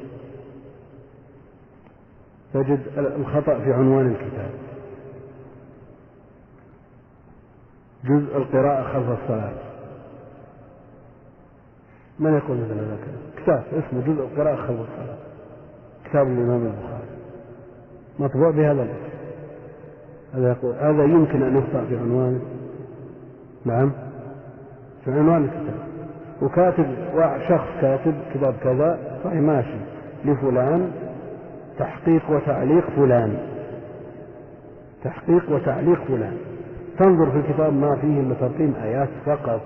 تجد الخطأ في عنوان الكتاب، جزء القراءة خلف الصلاة. من يقول مثل هذا؟ كتاب اسمه جزء القراءة خلف الصلاة، كتاب الإمام البخاري مطبوع بهذا الاسم. هذا يمكن أن يخطأ في عنوانه. نعم. في عنوان الكتاب، وكاتب شخص كاتب كتاب كذا صحيح ماشي لفلان تحقيق وتعليق فلان، تحقيق وتعليق فلان. تنظر في الكتاب ما فيه إلا ترقيم آيات فقط،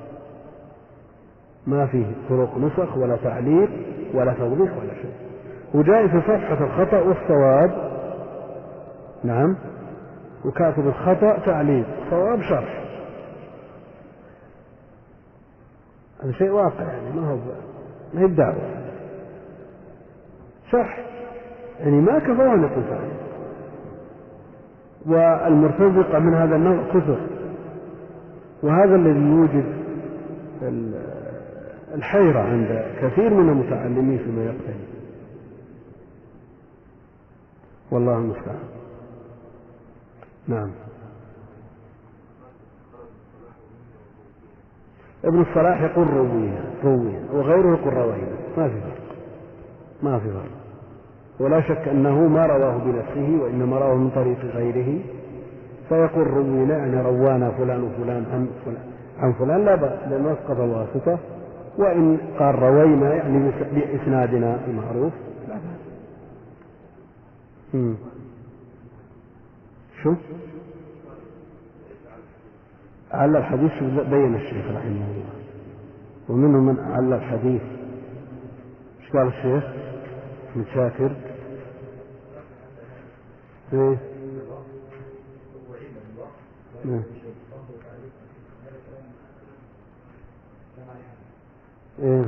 ما فيه طرق نسخ ولا تعليق ولا توضيح ولا شيء. وجاء في صفحة الخطأ والصواب. نعم. وكاتب الخطأ تعليق، صواب شرح. هذا شيء واقع يعني، ما هي الدعوة شرح يعني، ما كفى أن يقول تعليق. والمرتزقة من هذا النوع كثر، وهذا الذي يوجد الحيرة عند كثير من المتعلمين فيما يقتني. والله المستعان. نعم. ابن الصلاح يقول روينا وغيره يقول روينا، ما في فرق. ولا شك أنه ما رواه بنفسه وإنما رواه من طريق غيره، فيقول روينا يعني روانا فلان وفلان عن فلان لا بأس، لأنه أسقط الواسطة. وإن قال روينا يعني بإسنادنا المعروف لا بأس. شو علّ الحديث بين الشيخ رحمه الله، ومنهم من علّ الحديث. ايش قال الشيخ متشاكر؟ ايه إيه.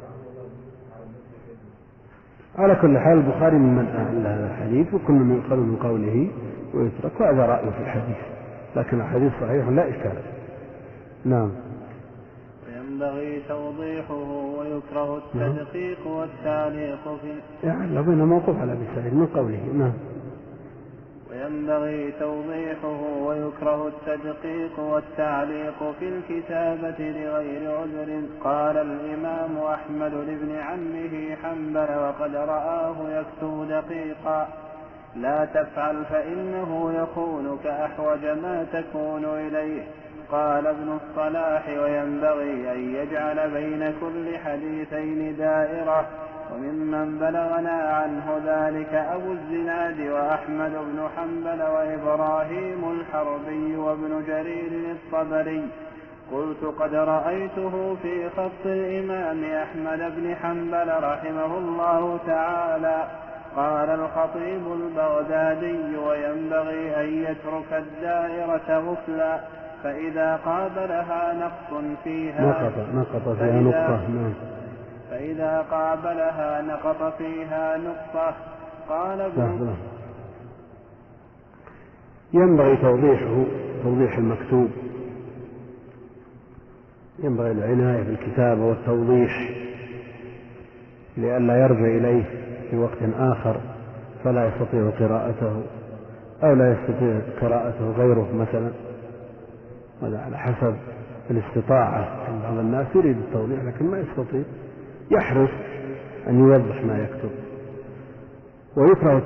على كل حال البخاري ممن أعلى هذا الحديث، وكل من يؤخذ من قوله ويترك، وهذا رأيه في الحديث، لكن الحديث صحيح لا إشكال. نعم. وينبغي توضيحه ويكره التدقيق والتعليق في يعني لابد موقوف على أبي سعيد من قوله. نعم. وينبغي توضيحه، ويكره التدقيق والتعليق في الكتابة لغير عذر. قال الإمام أحمد لابن عمه حنبل وقد رآه يكتب دقيقا: لا تفعل فإنه يخونك أحوج ما تكون إليه. قال ابن الصلاح: وينبغي أن يجعل بين كل حديثين دائرة. وممن بلغنا عنه ذلك أبو الزناد وأحمد بن حنبل وإبراهيم الحربي وابن جرير الطبري. قلت: قد رأيته في خط الإمام أحمد بن حنبل رحمه الله تعالى. قال الخطيب البغدادي: وينبغي أن يترك الدائرة غفلا، فإذا قابلها نقص فيها فإذا قابلها نقط فيها نقطة. قال ابن ينبغي توضيح المكتوب، ينبغي العناية بالكتابة والتوضيح لئلا يرجع إليه في وقت آخر فلا يستطيع قراءته أو لا يستطيع قراءته غيره مثلا، هذا على حسب الاستطاعة. بعض الناس يريد التوضيح لكن ما يستطيع، يحرص أن يوضح ما يكتب. ويكره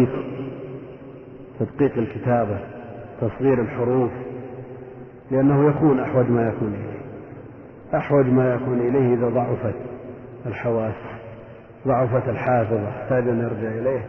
تدقيق الكتابة، تصغير الحروف، لأنه يكون أحوج ما يكون إليه إذا ضعفت الحواس، ضعفت الحافظة، يحتاج أن يرجع إليه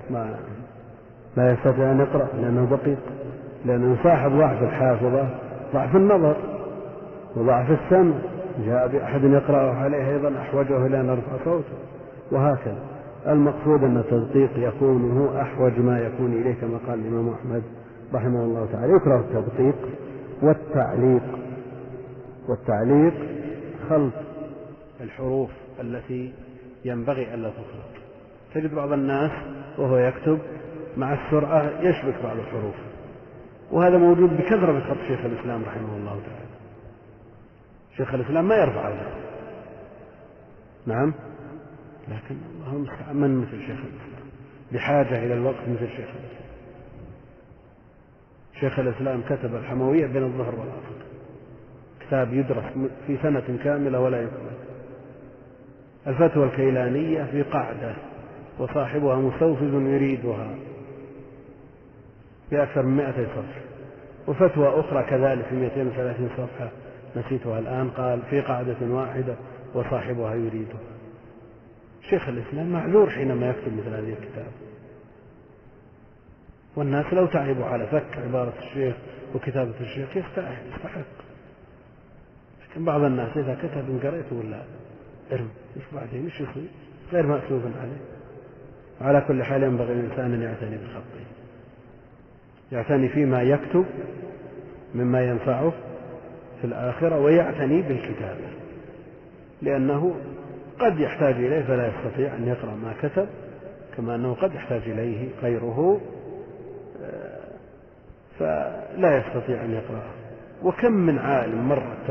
ما يستطيع أن يقرأ لأنه دقيق، لأنه يصاحب ضعف الحافظة ضعف النظر وضعف السمع. جاء بأحد يقرأه عليه أيضا أحوجه إلى أن يرفع صوته، وهكذا. المقصود أن التدقيق يكون هو أحوج ما يكون إليه كما قال الإمام أحمد رحمه الله تعالى. يكره التدقيق والتعليق خلط الحروف التي ينبغي ألا تخلط. تجد بعض الناس وهو يكتب مع السرعة يشبك بعض الحروف، وهذا موجود بكثرة من خط شيخ الإسلام رحمه الله تعالى. شيخ الإسلام ما يرفع هذا، نعم، لكن الله المستعان من مثل شيخ الإسلام بحاجة إلى الوقت مثل شيخ الإسلام. شيخ الإسلام كتب الحموية بين الظهر والعصر، كتاب يدرس في سنة كاملة ولا يكمل. الفتوى الكيلانية في قاعدة وصاحبها مستوفز يريدها في أكثر من 200 صفحة، وفتوى أخرى كذلك في 230 صفحة نسيتها الآن، قال في قاعدة واحدة وصاحبها يريدها. شيخ الإسلام معذور حينما يكتب مثل هذه الكتاب، والناس لو تعبوا على فك عبارة الشيخ وكتابة الشيخ يستحق. لكن بعض الناس إذا كتب إن قرأته ولا ارم مش بعدين مش يصير غير مأسوف عليه. وعلى كل حال ينبغي الإنسان أن يعتني بخطه، يعتني فيما يكتب مما ينفعه في الآخرة، ويعتني بالكتابة، لأنه قد يحتاج إليه فلا يستطيع أن يقرأ ما كتب، كما أنه قد يحتاج إليه غيره فلا يستطيع أن يقرأه. وكم من عالم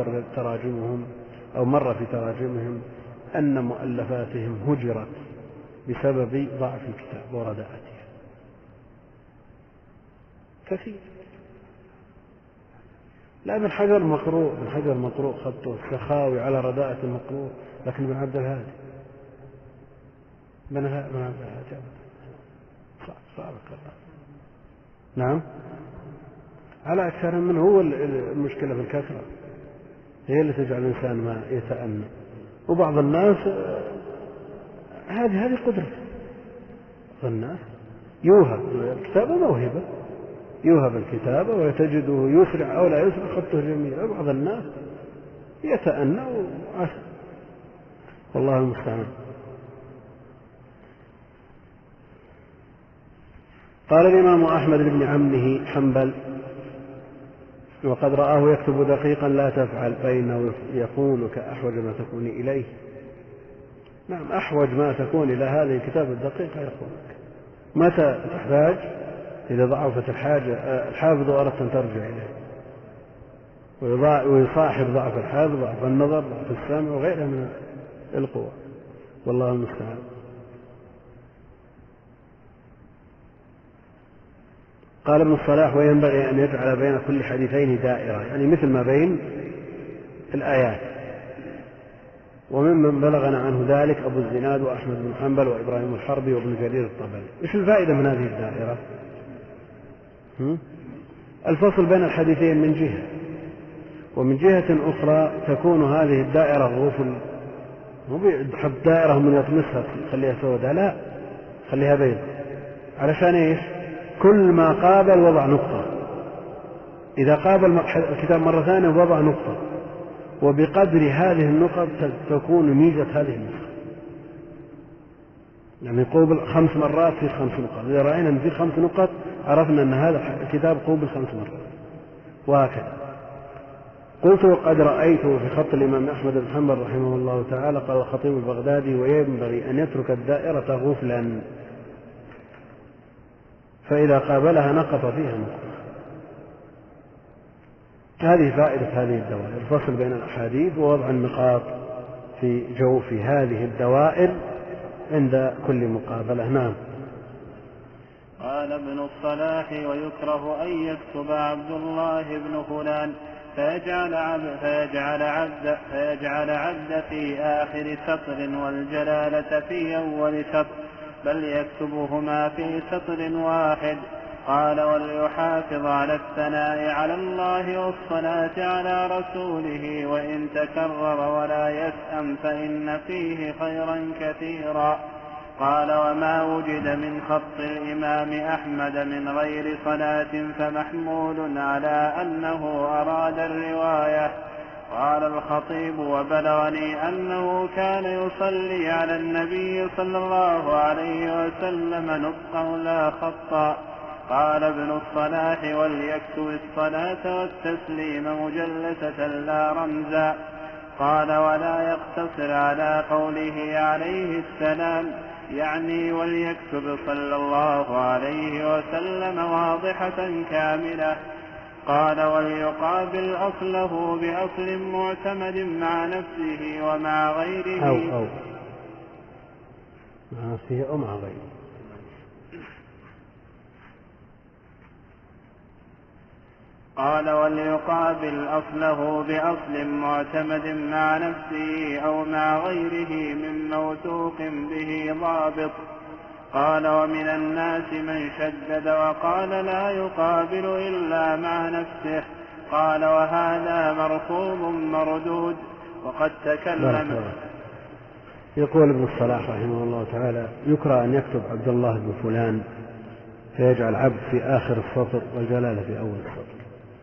مر في تراجمهم أن مؤلفاتهم هجرت بسبب ضعف الكتاب ورداءته، كثير. لا، ابن حجر مقروء خطه، السخاوي على رداءة المقروء، لكن ابن عبد الهادي صعب الله. نعم، على أكثر منه. هو المشكلة في الكثرة هي اللي تجعل الإنسان ما يتأنى. وبعض الناس هذه قدرة، بعض الناس يوهب الكتابة موهبة، يوهب الكتابة ويتجده يسرع أو لا يسرع خطه جميل. وبعض الناس يتأنى وعسى، والله المستعان. قال الإمام أحمد بن عمه حنبل: وقد رآه يكتب دقيقا لا تفعل فإنه يكونك أحوج ما تكون إليه. نعم، أحوج ما تكون إلى هذه الكتاب الدقيقة يكونك. متى تحتاج؟ إذا ضعفت الحافظ وأردت أن ترجع إليه، ويصاحب ضعف الحافظ ضعف النظر ضعف السمع وغيرها من القوى، والله المستعان. قال ابن الصلاح: وينبغي أن يجعل بين كل حديثين دائرة، يعني مثل ما بين الآيات. وممن بلغنا عنه ذلك أبو الزناد وأحمد بن حنبل وإبراهيم الحربي وابن جرير الطبري. إيش الفائدة من هذه الدائرة؟ الفصل بين الحديثين من جهة، ومن جهة أخرى تكون هذه الدائرة غفل، مو بحط دائرة من يطمسها خليها سوداء، لا، خليها بيض. علشان إيش؟ كل ما قابل وضع نقطة، إذا قابل الكتاب مرة ثانية وضع نقطة، وبقدر هذه النقط تكون ميزة هذه النسخة. يعني قوبل 5 مرات في 5 نقط، إذا رأينا أن في 5 نقط عرفنا أن هذا الكتاب قوبل 5 مرات، وهكذا. قلت: وقد رأيته في خط الإمام أحمد بن حنبل رحمه الله تعالى. قال الخطيب البغدادي: وينبغي أن يترك الدائرة غفلا، فإذا قابلها نقط فيها نقطة. هذه فائدة هذه الدوائر، الفصل بين الأحاديث ووضع النقاط في جوف هذه الدوائر عند كل مقابلة. نعم. قال ابن الصلاح: ويكره أن يكتب عبد الله بن فلان فيجعل عبد في آخر سطر والجلالة في أول سطر، بل يكتبهما في سطر واحد. قال: وليحافظ على الثناء على الله والصلاة على رسوله وإن تكرر ولا يسأم فإن فيه خيرا كثيرا. قال: وما وجد من خط الإمام أحمد من غير صلاة فمحمول على أنه أراد الرواية. قال الخطيب: وبلغني أنه كان يصلي على النبي صلى الله عليه وسلم نطقا لا خطا. قال ابن الصلاح: وليكتب الصلاة والتسليم مجلسة لا رمزا. قال: ولا يقتصر على قوله عليه السلام، يعني وليكتب صلى الله عليه وسلم واضحة كاملة. قال: وليقابل أصله بأصل معتمد مع نفسه ومع غيره أو مع نفسه أو مع غيره. قال: وليقابل أصله بأصل معتمد مع نفسه أو مع غيره من موثوق به ضابط. قال: ومن الناس من شدد وقال لا يقابل إلا مع نفسه. قال: وهذا مرفوض مردود. وقد تكلم. يقول ابن الصلاح رحمه الله تعالى: يكره أن يكتب عبد الله بن فلان فيجعل عبد في آخر السطر والجلالة في أول السطر،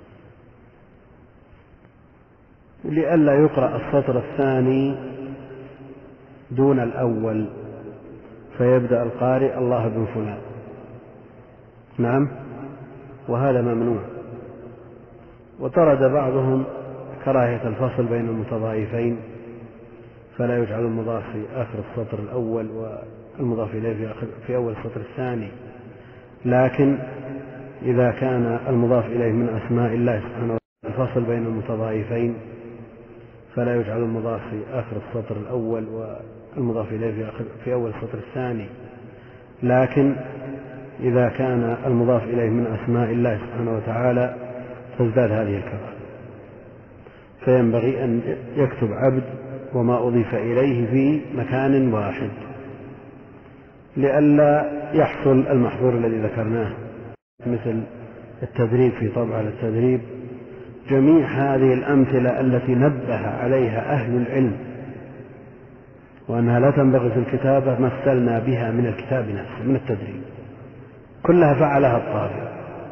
لئلا يقرأ السطر الثاني دون الأول فيبدأ القارئ الله بن فلان. نعم، وهذا ممنوع. وطرد بعضهم كراهية الفصل بين المتضايفين، فلا يجعل المضاف في آخر السطر الأول والمضاف إليه في أول السطر الثاني، لكن إذا كان المضاف إليه من أسماء الله سبحانه وتعالى الفصل بين المتضايفين فلا يجعل المضاف في آخر السطر الأول والمضاف إليه في أول السطر الثاني، لكن إذا كان المضاف إليه من أسماء الله سبحانه وتعالى تزداد هذه الكراهة. فينبغي أن يكتب عبد وما أضيف إليه في مكان واحد لئلا يحصل المحظور الذي ذكرناه، مثل التدريب في طبع التدريب. جميع هذه الأمثلة التي نبه عليها أهل العلم وأنها لا تنبغي في الكتابة مثلنا بها من الكتاب نفسه، من التدريب كلها فعلها الطابع.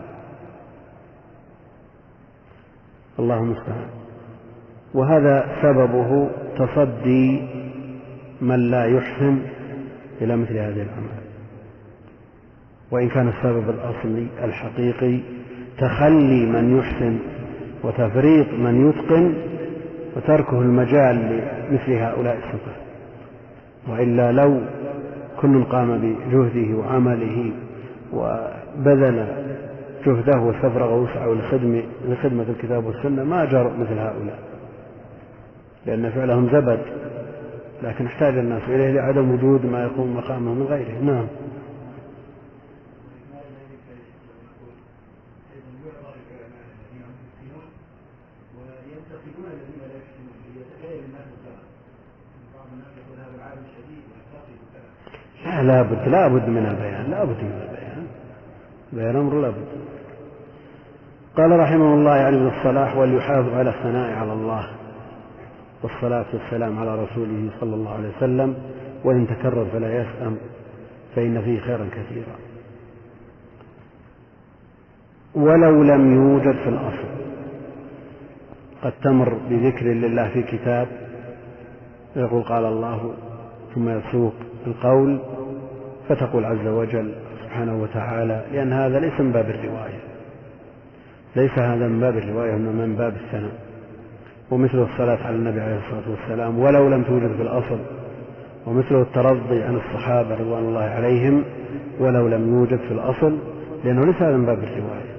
الله المستعان. وهذا سببه تصدي من لا يحسن إلى مثل هذه الأعمال، وإن كان السبب الأصلي الحقيقي تخلي من يحسن وتفريط من يتقن وتركه المجال لمثل هؤلاء الصفات. وإلا لو كل قام بجهده وعمله وبذل جهده واستفرغ وسعه لخدمة الكتاب والسنة ما جرؤ مثل هؤلاء، لأن فعلهم زبد، لكن احتاج الناس إليه لعدم وجود ما يقوم مقامه من غيره. نعم. لا بد من البيان بيان أمر لا بد. قال رحمه الله يعني ابن الصلاح: وليحافظ على الثناء على الله والصلاة والسلام على رسوله صلى الله عليه وسلم، وإن تكرر فلا يسأم فإن فيه خيرا كثيرا. ولو لم يوجد في الأصل، قد تمر بذكر لله في كتاب يقول قال الله ثم يسوق القول فتقول عز وجل سبحانه وتعالى، لأن هذا ليس من باب الرواية، ليس هذا من باب الرواية، إنما من باب الثناء. ومثل الصلاة على النبي عليه الصلاة والسلام ولو لم توجد في الأصل، ومثله الترضي عن الصحابة رضوان الله عليهم ولو لم يوجد في الأصل، لأنه ليس هذا من باب الرواية.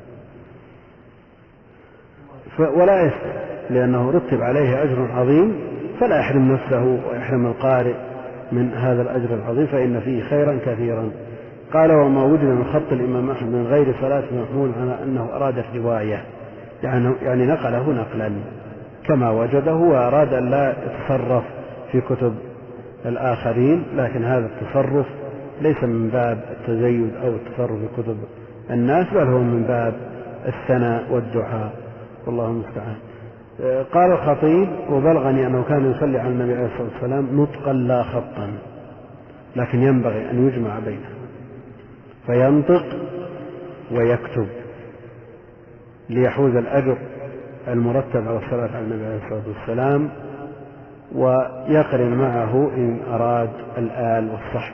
ولا يستطيع لأنه رتب عليه أجر عظيم، فلا يحرم نفسه ويحرم القارئ من هذا الأجر العظيم، فإن فيه خيرا كثيرا. قال: وما وجد من خط الإمام أحمد من غير صلاة محمول على أنه أراد الرواية، يعني نقله نقلا كما وجده، وأراد أن لا يتصرف في كتب الآخرين، لكن هذا التصرف ليس من باب التزيد أو التصرف في كتب الناس، بل هو من باب الثناء والدعاء، والله المستعان. قال الخطيب: وبلغني أنه كان يصلي على النبي عليه الصلاة والسلام نطقا لا خطا، لكن ينبغي أن يجمع بينه، فينطق ويكتب ليحوز الأجر المرتب على الصلاة على النبي عليه الصلاة والسلام، ويقرن معه إن أراد الآل والصحب.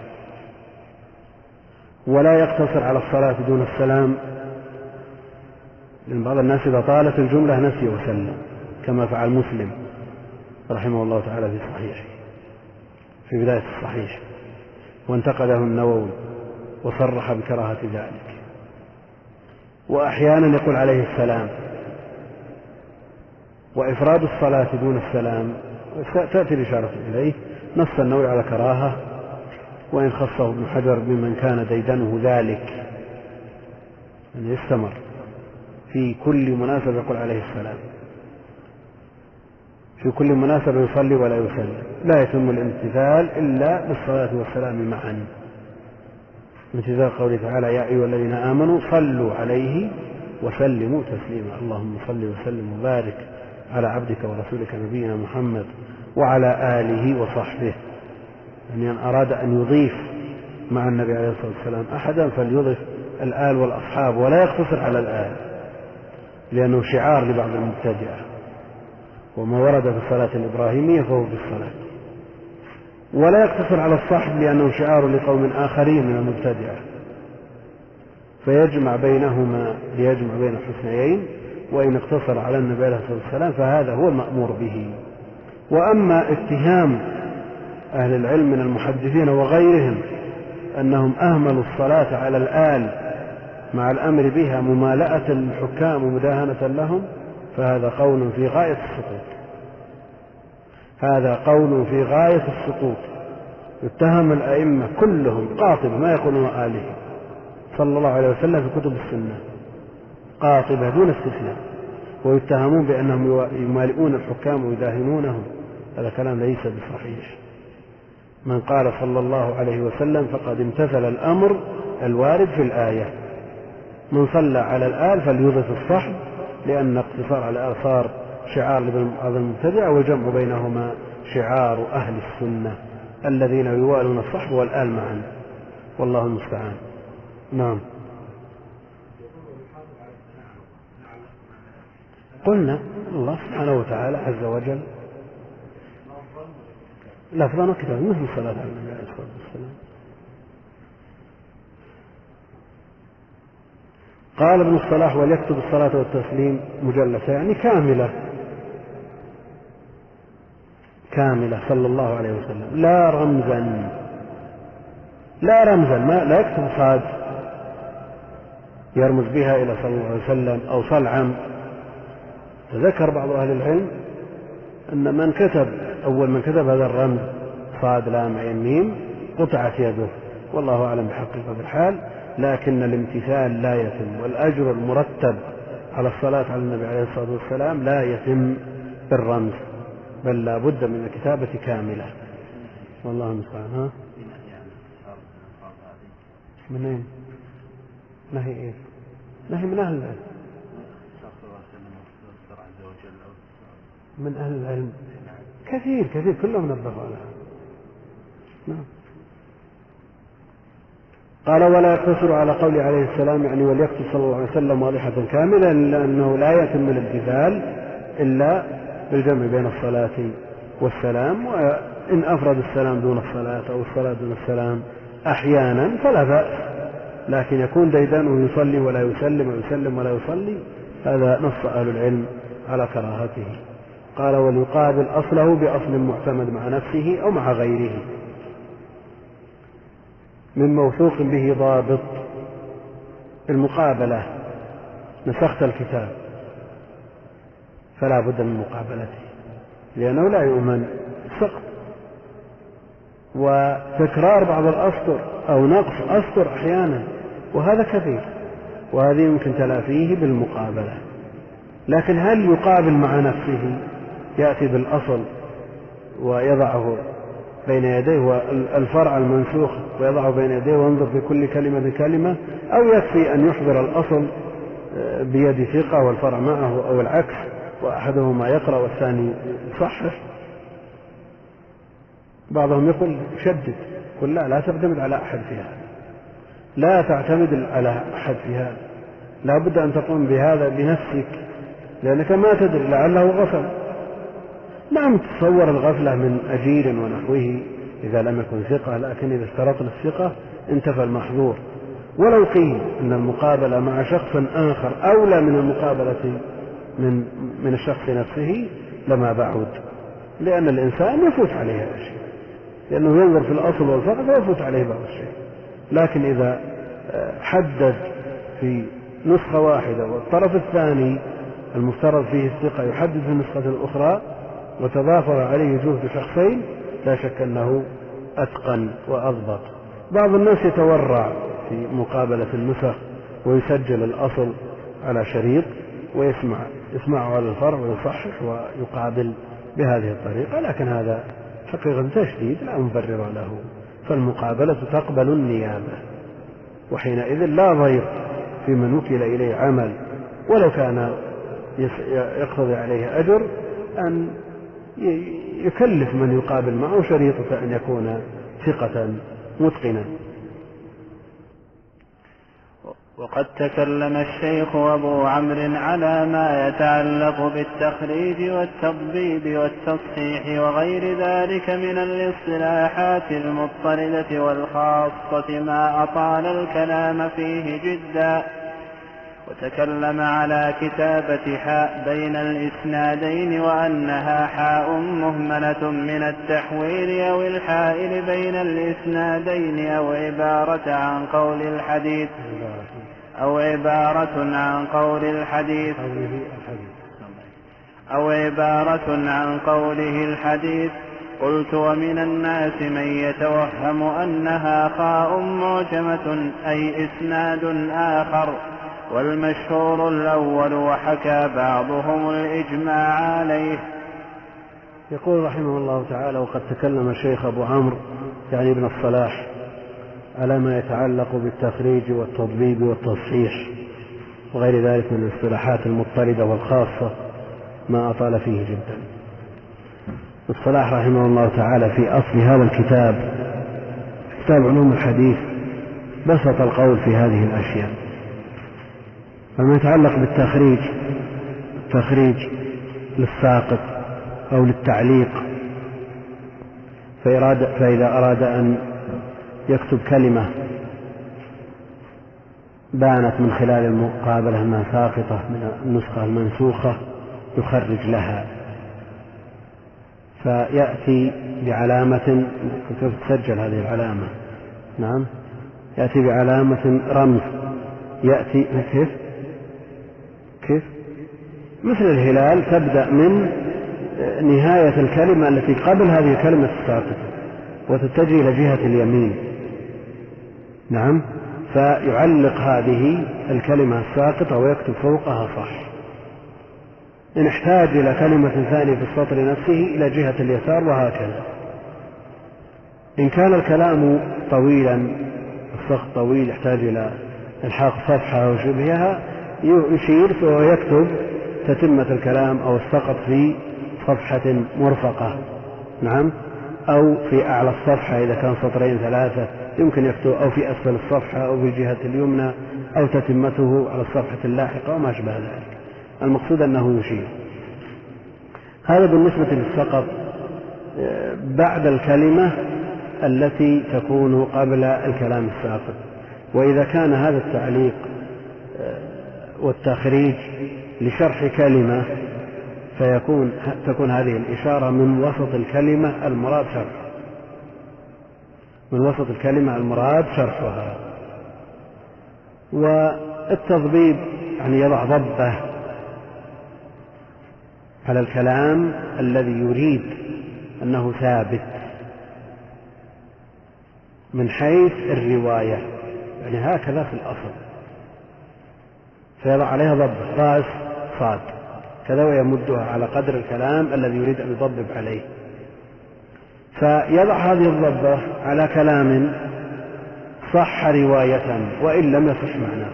ولا يقتصر على الصلاة دون السلام، لأن بعض الناس إذا طالت الجملة نسي وسلم، كما فعل مسلم رحمه الله تعالى في صحيحه في بداية الصحيح، وانتقده النووي وصرح بكراهة ذلك. وأحيانا يقول عليه السلام. وإفراد الصلاة دون السلام تأتي الإشارة إليه، نص النووي على كراهة، وإن خصه ابن حجر بمن كان ديدنه ذلك، أن يستمر في كل مناسبة يقول عليه السلام، في كل مناسبة يصلي ولا يسلم، لا يتم الامتثال إلا بالصلاة والسلام معا، امتثال قوله تعالى: يا أيها الذين آمنوا صلوا عليه وسلموا تسليما. اللهم صل وسلم وبارك على عبدك ورسولك نبينا محمد وعلى آله وصحبه. يعني أن أراد أن يضيف مع النبي عليه الصلاة والسلام أحدا فليضيف الآل والأصحاب، ولا يقتصر على الآل، لأنه شعار لبعض المبتدعة، وما ورد في الصلاة الإبراهيمية فهو في الصلاة. ولا يقتصر على الصحب، لأنه شعار لقوم آخرين من المبتدعة، فيجمع بينهما ليجمع بين الحسنيين. وإن اقتصر على النبي عليه الصلاة والسلام فهذا هو المأمور به. وأما اتهام أهل العلم من المحدثين وغيرهم أنهم أهملوا الصلاة على الآل مع الأمر بها ممالأة الحكام ومداهنة لهم، فهذا قول في غاية السقوط، هذا قول في غاية السقوط. يتهم الأئمة كلهم قاطبة ما يقولون آله صلى الله عليه وسلم في كتب السنة، قاطبة دون استثناء، ويتهمون بأنهم يمالئون الحكام ويداهنونهم. هذا كلام ليس بصحيح. من قال صلى الله عليه وسلم فقد امتثل الأمر الوارد في الآية. من صلى على الآل فليضف الصحب، لأن اقتصار على الآل صار شعار لبعض المبتدع، والجمع بينهما شعار أهل السنة الذين يوالون الصحب والآل معا، والله المستعان. نعم. قلنا الله سبحانه وتعالى عز وجل لفظا وكتابا مثل الصلاة على النبي عليه الصلاة والسلام. قال ابن الصلاح: وليكتب الصلاة والتسليم مجلسة، يعني كاملة صلى الله عليه وسلم، لا رمزا لا يكتب صاد يرمز بها إلى صلى الله عليه وسلم أو صلعا. تذكر بعض أهل العلم أن من كتب هذا الرمز صاد لام عين ميم قطعت يده، والله أعلم بحقيقة الحال، لكن الامتثال لا يتم، والأجر المرتب على الصلاة على النبي عليه الصلاة والسلام لا يتم بالرمز، بل لا بد من الكتابة كاملة، والله المستعان. من أين؟ نهي إيه؟ نهي من أهل العلم، من أهل العلم كثير كلهم نبهوا على هذا. نعم. قال ولا يقتصر على قول عليه السلام يعني وليكتب صلى الله عليه وسلم واضحة كاملة، لأنه لا يتم الامتثال إلا بالجمع بين الصلاة والسلام، وإن أفرد السلام دون الصلاة أو الصلاة دون السلام أحيانا فلا بأس، لكن يكون ديدانه يصلي ولا يسلم ويسلم ولا يصلي هذا نص أهل العلم على كراهته. قال وليقابل أصله بأصل معتمد مع نفسه أو مع غيره من موثوق به ضابط. المقابلة نسخت الكتاب فلا بد من مقابلته لأنه لا يؤمن السقط، وتكرار بعض الأسطر أو نقص أسطر أحيانا وهذا كثير، وهذه يمكن تلافيه بالمقابلة. لكن هل يقابل مع نفسه يأتي بالأصل ويضعه بين يديه والفرع المنسوخ ويضعه بين يديه وينظر في كل كلمة بكلمة، أو يكفي أن يحضر الأصل بيد ثقة والفرع معه أو العكس وأحدهما يقرأ والثاني يصحح؟ بعضهم يقول شدد، قل لا تعتمد على أحد في هذا، لا تعتمد على أحد في هذا، لا بد أن تقوم بهذا بنفسك لأنك ما تدري لعله غفل. نعم تصور الغفلة من أجير ونحوه إذا لم يكن ثقة، لكن إذا اشترطنا الثقة انتفى المحظور. ولو قيل أن المقابلة مع شخص آخر أولى من المقابلة من الشخص نفسه لما بعد، لأن الإنسان يفوت عليه هذا الشيء، لأنه ينظر في الأصل والفرع فيفوت عليه بعض الشيء. لكن إذا حدد في نسخة واحدة والطرف الثاني المفترض فيه الثقة يحدد في النسخة الأخرى وتضافر عليه جهد شخصين لا شك أنه أتقن وأضبط. بعض الناس يتورع في مقابلة النسخ ويسجل الأصل على شريط ويسمعه على الفرع ويصحح ويقابل بهذه الطريقة، لكن هذا حقيقة تشديد لا مبرر له، فالمقابلة تقبل النيابة، وحينئذ لا ضير في من وكل إليه عمل ولو كان يقتضي عليه أجر أن يكلف من يقابل معه شريطة أن يكون ثقة متقنا. وقد تكلم الشيخ أبو عمرو على ما يتعلق بالتخريج والتضبيب والتصحيح وغير ذلك من الاصطلاحات المضطردة والخاصة ما أطال الكلام فيه جدا، وتكلم على كتابة حاء بين الإسنادين وأنها حاء مهملة من التحويل أو الحائل بين الإسنادين أو عبارة عن قول الحديث قلت ومن الناس من يتوهم أنها خاء معجمة أي إسناد آخر، والمشهور الأول وحكى بعضهم الإجماع عليه. يقول رحمه الله تعالى وقد تكلم الشيخ أبو عمرو يعني ابن الصلاح على ما يتعلق بالتخريج والتضبيب والتصحيح وغير ذلك من الاصطلاحات المضطردة والخاصة ما أطال فيه جدا. الصلاح رحمه الله تعالى في أصل هذا الكتاب كتاب علوم الحديث بسط القول في هذه الأشياء. فما يتعلق بالتخريج تخريج للساقط أو للتعليق، فإذا أراد أن يكتب كلمة بانت من خلال المقابلة أنها ساقطة من النسخة المنسوخة يخرج لها، فيأتي بعلامة تسجل هذه العلامة، نعم يأتي بعلامة رمز، يأتي كيف مثل الهلال تبدأ من نهاية الكلمة التي قبل هذه الكلمة الساقطة وتتجه إلى جهة اليمين، نعم فيعلق هذه الكلمة الساقطة ويكتب فوقها صح. إن احتاج إلى كلمة ثانية في السطر نفسه إلى جهة اليسار، وهكذا. إن كان الكلام طويلا السقط طويل يحتاج إلى إلحاق صفحة أو شبهها يشير ويكتب تتمة الكلام أو السقط في صفحة مرفقة. نعم. أو في أعلى الصفحة إذا كان سطرين ثلاثة يمكن يكتب، أو في أسفل الصفحة أو في الجهة اليمنى، أو تتمته على الصفحة اللاحقة وما شبه ذلك. المقصود أنه يشير. هذا بالنسبة للسقط بعد الكلمة التي تكون قبل الكلام الساقط. وإذا كان هذا التعليق والتخريج لشرح كلمة تكون هذه الإشارة من وسط الكلمة المراد شرحها، من وسط الكلمة المراد شرحها. والتضبيب يعني يضع ضبة على الكلام الذي يريد أنه ثابت من حيث الرواية، يعني هكذا في الأصل، فيضع عليها ضبة راس صاد كذا ويمدها على قدر الكلام الذي يريد أن يضبب عليه. فيضع هذه الضبة على كلام صح رواية وإن لم يصح معناه،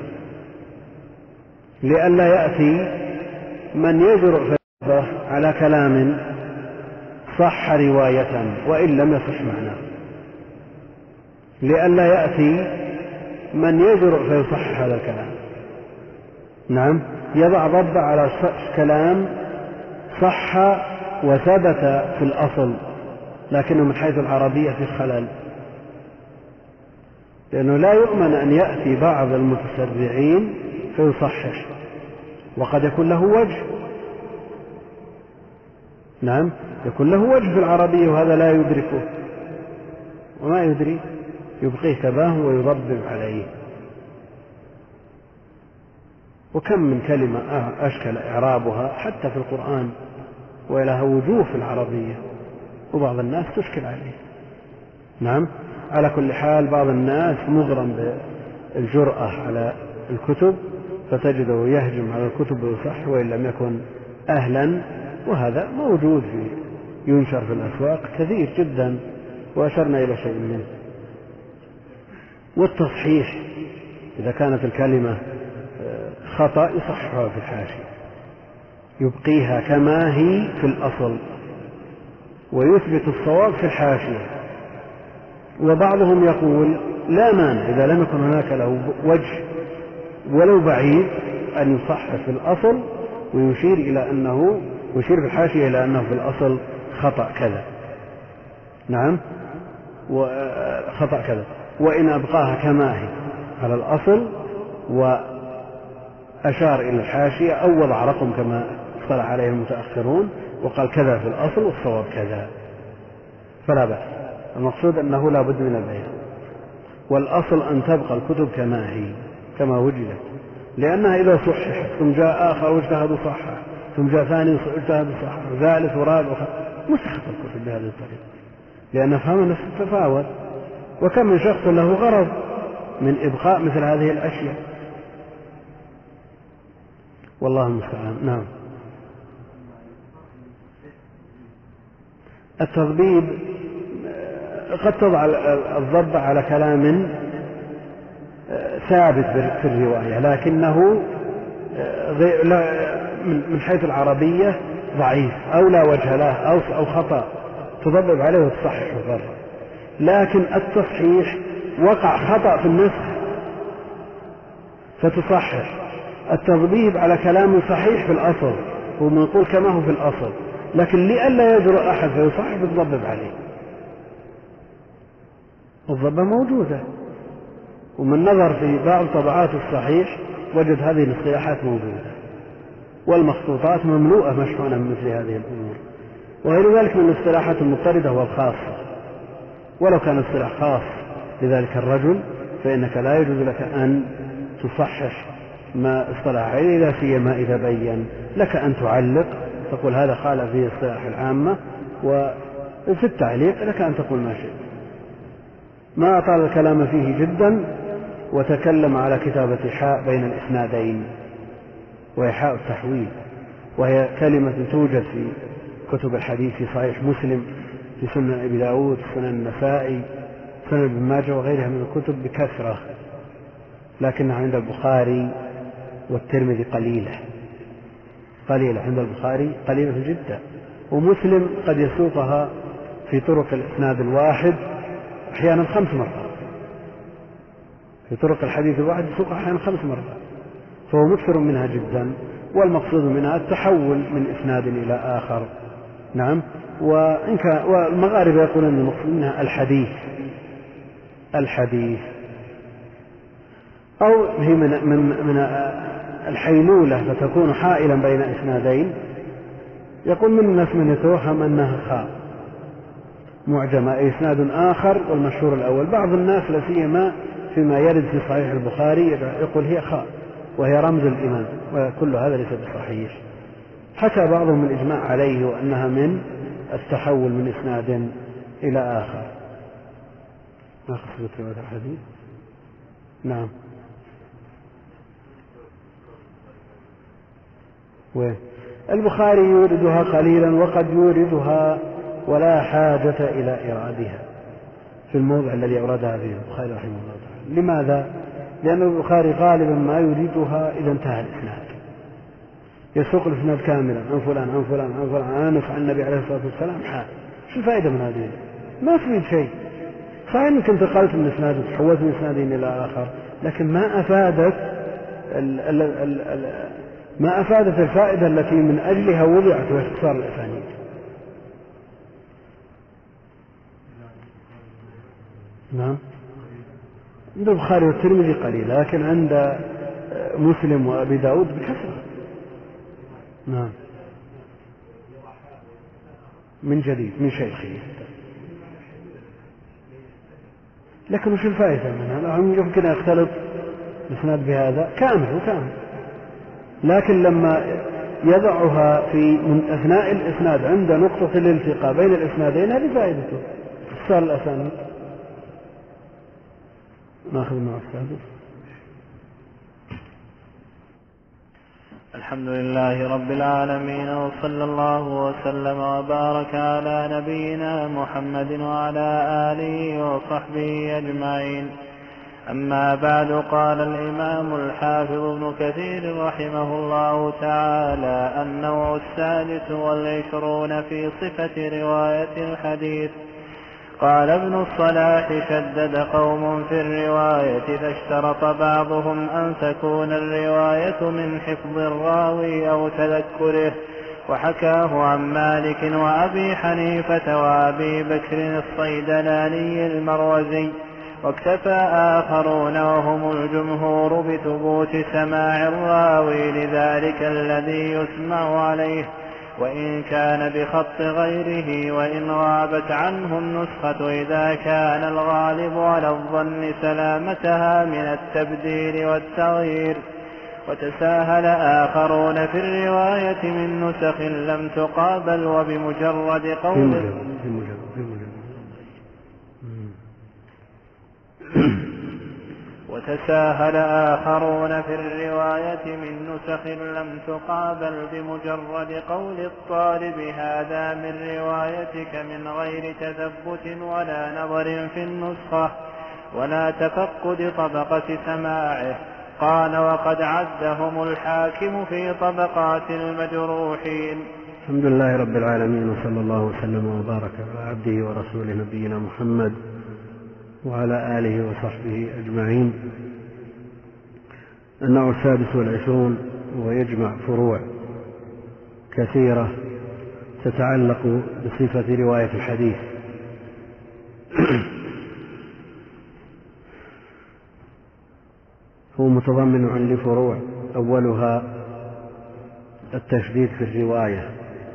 لئلا يأتي من يجرؤ في الضبة على كلام صح رواية وإن لم يصح معناه، لئلا يأتي من يجرؤ فيصحح هذا الكلام. نعم. يضع ضبة على كلام صح وثبت في الأصل لكنه من حيث العربية في خلل، لأنه لا يؤمن أن يأتي بعض المتسرعين فيصحح وقد يكون له وجه. نعم. يكون له وجه في العربية وهذا لا يدركه، وما يدري يبقيه كباه ويضبب عليه. وكم من كلمة أشكل إعرابها حتى في القرآن ولها وجوه في العربية وبعض الناس تشكل عليه. نعم. على كل حال بعض الناس مغرم بالجرأة على الكتب فتجده يهجم على الكتب ويصح وإن لم يكن أهلا، وهذا موجود ينشر في الأسواق كثير جدا وأشرنا إلى شيء منه. والتصحيح إذا كانت الكلمة خطأ يصححها في الحاشية، يبقيها كما هي في الأصل ويثبت الصواب في الحاشية. وبعضهم يقول لا مانع إذا لم يكن هناك له وجه ولو بعيد أن يصحح في الأصل ويشير إلى أنه يشير في الحاشية إلى أنه في الأصل خطأ كذا. نعم. وخطأ كذا، وإن أبقاها كما هي على الأصل وأشار إلى الحاشية أو وضع رقم كما اصطلح عليه المتأخرون وقال كذا في الأصل والصواب كذا فلا بأس. المقصود أنه لا بد من البيان، والأصل أن تبقى الكتب كما هي كما وجدت، لأنها إذا صححت ثم جاء آخر واجتهد صحح ثم جاء ثاني واجتهد صحح ثالث ورابع مستحق الكتب بهذه الطريقة، لأن فهمنا تتفاوت. وكم من شخص له غرض من إبقاء مثل هذه الأشياء، والله المستعان. نعم. التضبيب قد تضع الضبط على كلام ثابت في الرواية لكنه من حيث العربية ضعيف أو لا وجه له أو خطأ تضبب عليه وتصحح وتفرق. لكن التصحيح وقع خطأ في النسخ فتصحح. التضبيب على كلام صحيح في الأصل هو منقول كما هو في الأصل، لكن لئلا يجرؤ أحد فيصحح بتضبب عليه. الضبة موجودة، ومن نظر في بعض طبعات الصحيح وجد هذه الاصطلاحات موجودة، والمخطوطات مملوءة مشحونة من مثل هذه الأمور. وغير ذلك من الاصطلاحات المضطردة والخاصة، ولو كان اصطلاح خاص لذلك الرجل فإنك لا يجوز لك أن تصحح ما اصطلح عليه، لا سيما إذا بين لك أن تعلق تقول هذا خالف فيه اصطلاح العامة، وفي التعليق لك أن تقول ما شئت. ما أطال الكلام فيه جدا وتكلم على كتابة حاء بين الإسنادين، وهي حاء التحويل، وهي كلمة توجد في كتب الحديث في صحيح مسلم، في سنن أبي داود، في سنن النسائي، سنن ابن ماجه وغيرها من الكتب بكثرة، لكنها عند البخاري والترمذي قليلة عند البخاري قليلة جدا، ومسلم قد يسوقها في طرق الإسناد الواحد أحيانا 5 مرات، في طرق الحديث الواحد يسوقها أحيانا 5 مرات، فهو مكثر منها جدا، والمقصود منها التحول من إسناد إلى آخر. نعم. والمغاربة يقولون أن المقصود منها الحديث أو هي من الحيلولة، فتكون حائلا بين إسنادين. يقول من الناس من يتوهم أنها خاء معجمة أي إسناد آخر والمشهور الأول. بعض الناس لا سيما فيما يرد في صحيح البخاري يقول هي خاء وهي رمز الإمام، وكل هذا ليس بصحيح. حكى بعضهم الإجماع عليه وأنها من التحول من إسناد إلى آخر. ما قصدت رواية الحديث؟ نعم. البخاري يوردها قليلا وقد يوردها ولا حاجة إلى إرادها في الموضع الذي أوردها فيه البخاري رحمه الله تعالى. لماذا؟ لأن البخاري غالبا ما يريدها إذا انتهى الإسناد، يسوق الإسناد كاملا عن فلان عن فلان عن فلان عن أنس عن النبي عليه الصلاة والسلام. شو الفائدة من هذه؟ ما تفيد شيء. صحيح أنك انتقلت من إسناد وتحولت من إسنادين إلى آخر، لكن ما أفادت الفائدة التي من أجلها وضعت، وهي اختصار الأسانيد. نعم. عند البخاري والترمذي قليل، لكن عند مسلم وأبي داود بكثرة. نعم. من جديد من شيخه. لكن وش الفائدة منها؟ يمكن أن يختلط الإسناد بهذا كامل، لكن لما يضعها في أثناء الإسناد عند نقطة الالتقاء بين الإسنادين هذه فائدته اختصار الأسانيد. ناخذ مع السادس. الحمد لله رب العالمين، وصلى الله وسلم وبارك على نبينا محمد وعلى آله وصحبه أجمعين. أما بعد، قال الإمام الحافظ ابن كثير رحمه الله تعالى: النوع 26 في صفة رواية الحديث. قال ابن الصلاح: شدد قوم في الرواية، فاشترط بعضهم أن تكون الرواية من حفظ الراوي أو تذكره، وحكاه عن مالك وأبي حنيفة وأبي بكر الصيدلاني المروزي. واكتفى آخرون وهم الجمهور بثبوت سماع الراوي لذلك الذي يسمع عليه، وإن كان بخط غيره، وإن غابت عنه النسخة، إذا كان الغالب على الظن سلامتها من التبديل والتغيير. وتساهل آخرون في الرواية من نسخ لم تقابل، وبمجرد قول وتساهل آخرون في الرواية من نسخ لم تقابل بمجرد قول الطالب: هذا من روايتك، من غير تثبت ولا نظر في النسخة ولا تفقد طبقة سماعه. قال: وقد عدهم الحاكم في طبقات المجروحين. الحمد لله رب العالمين، وصلى الله وسلم وبارك على عبده ورسوله نبينا محمد وعلى آله وصحبه أجمعين. النوع 26 ويجمع فروع كثيرة تتعلق بصفة رواية الحديث. هو متضمن لفروع، أولها التشديد في الرواية،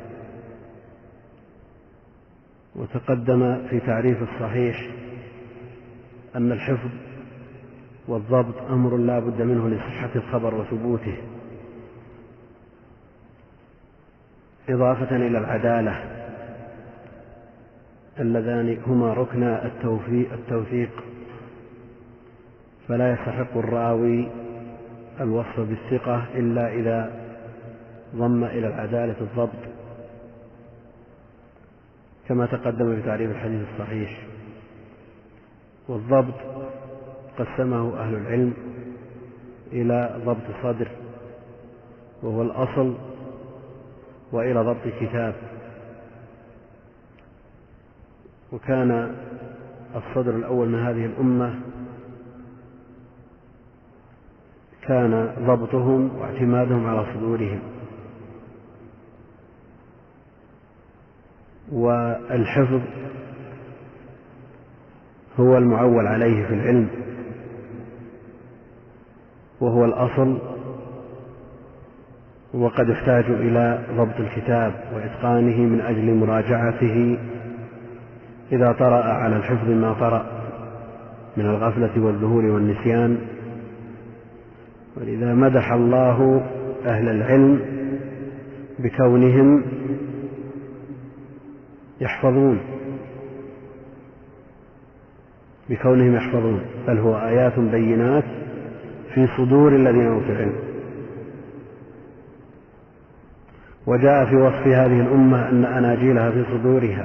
وتقدم في تعريف الصحيح أن الحفظ والضبط أمر لا بد منه لصحة الخبر وثبوته، إضافة إلى العدالة اللذان هما ركنا التوثيق، فلا يستحق الراوي الوصف بالثقة إلا إذا ضم إلى العدالة الضبط، كما تقدم في تعريف الحديث الصحيح. والضبط قسمه أهل العلم إلى ضبط صدر وهو الأصل، وإلى ضبط كتاب. وكان الصدر الأول من هذه الأمة كان ضبطهم واعتمادهم على صدورهم، والحفظ هو المعول عليه في العلم وهو الأصل، وقد احتاجوا إلى ضبط الكتاب وإتقانه من أجل مراجعته إذا طرأ على الحفظ ما طرأ من الغفلة والذهول والنسيان. ولذا مدح الله أهل العلم بكونهم يحفظون، بل هو آيات بينات في صدور الذين أوتوا العلم. وجاء في وصف هذه الأمة أن أناجيلها في صدورها.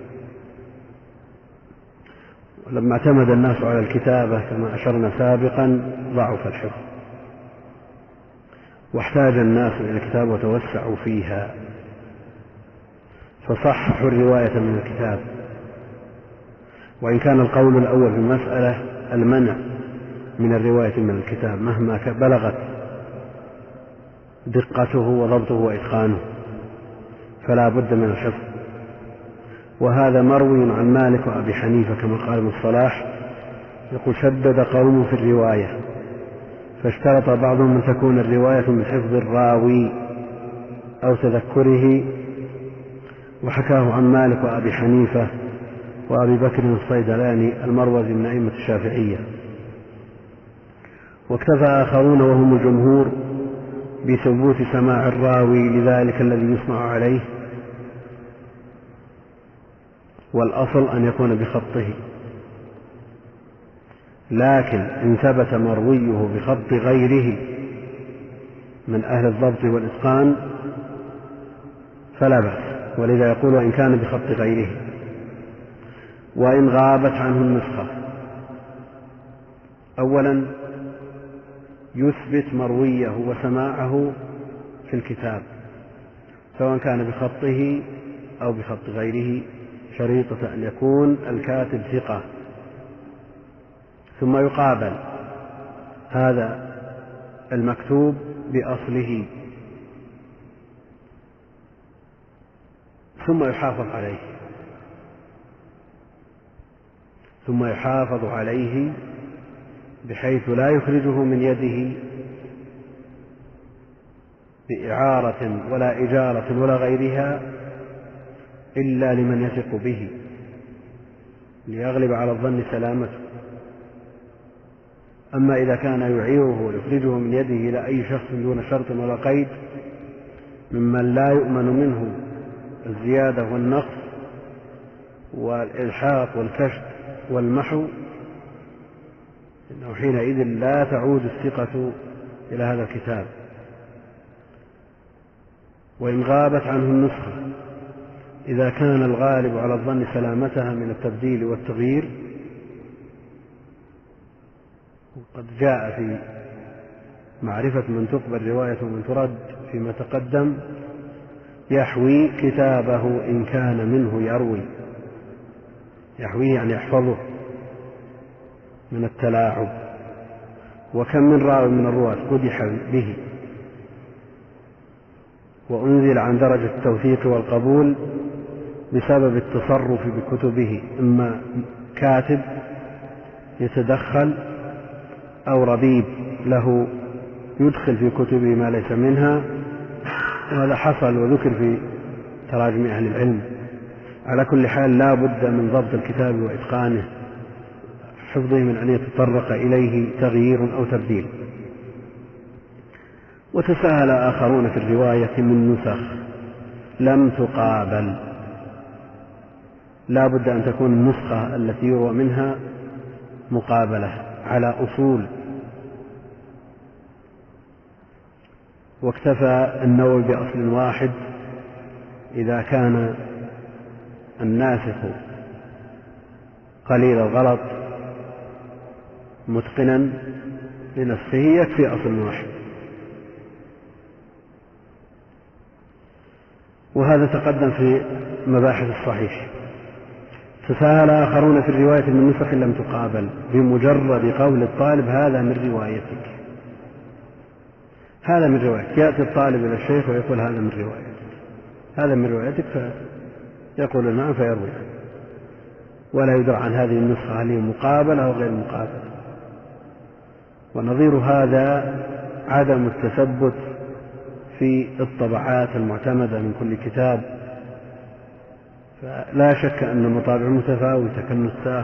ولما اعتمد الناس على الكتابة كما أشرنا سابقا ضعف الحفظ، واحتاج الناس إلى الكتاب وتوسعوا فيها، فصححوا الرواية من الكتاب. وإن كان القول الأول في المسألة المنع من الرواية من الكتاب مهما بلغت دقته وضبطه وإتقانه، فلا بد من الحفظ. وهذا مروي عن مالك وأبي حنيفة كما قال ابن الصلاح، يقول: شدد قوم في الرواية فاشترط بعضهم أن تكون الرواية من حفظ الراوي أو تذكره، وحكاه عن مالك وأبي حنيفة وأبي بكر الصيدلاني المروزي من أئمة الشافعية. واكتفى آخرون وهم الجمهور بثبوت سماع الراوي لذلك الذي يسمع عليه، والأصل أن يكون بخطه. لكن إن ثبت مرويه بخط غيره من أهل الضبط والإتقان فلا بأس، ولذا يقول: وإن كان بخط غيره. وإن غابت عنه النسخة، أولا يثبت مرويه وسماعه في الكتاب سواء كان بخطه أو بخط غيره، شريطة أن يكون الكاتب ثقة. ثم يقابل هذا المكتوب بأصله، ثم يحافظ عليه بحيث لا يخرجه من يده بإعارة ولا إجارة ولا غيرها إلا لمن يثق به، ليغلب على الظن سلامته. أما إذا كان يعيره ويخرجه من يده إلى أي شخص دون شرط ولا قيد ممن لا يؤمن منه الزيادة والنقص والإلحاق والكشف والمحو، إنه حينئذ لا تعود الثقة إلى هذا الكتاب. وإن غابت عنه النسخة، إذا كان الغالب على الظن سلامتها من التبديل والتغيير، وقد جاء في معرفة من تقبل رواية ومن ترد فيما تقدم، يحوي كتابه إن كان منه يروي، يحويه يعني يحفظه من التلاعب. وكم من راوي من الرواة قدح به وأنزل عن درجة التوثيق والقبول بسبب التصرف بكتبه، إما كاتب يتدخل أو ربيب له يدخل في كتبه ما ليس منها، وهذا حصل وذكر في تراجم أهل العلم. على كل حال لا بد من ضبط الكتاب وإتقانه، حفظه من أن يتطرق إليه تغيير أو تبديل. وتساهل آخرون في الرواية من نسخ لم تقابل، لا بد أن تكون النسخة التي يروى منها مقابلة على أصول. واكتفى النووي بأصل واحد إذا كان الناسخ قليل الغلط متقنا لنسخه يكفي أصل واحد. وهذا تقدم في مباحث الصحيح. تساهل آخرون في الرواية من نسخ لم تقابل بمجرد قول الطالب هذا من روايتك. هذا من روايتك، يأتي الطالب إلى الشيخ ويقول هذا من روايتك، هذا من روايتك، فيقول نعم فيروي، ولا يدرى عن هذه النسخة هل هي مقابلة أو غير مقابلة. ونظير هذا عدم التثبت في الطبعات المعتمدة من كل كتاب. فلا شك أن المطابع متفاوتة كالنساخ،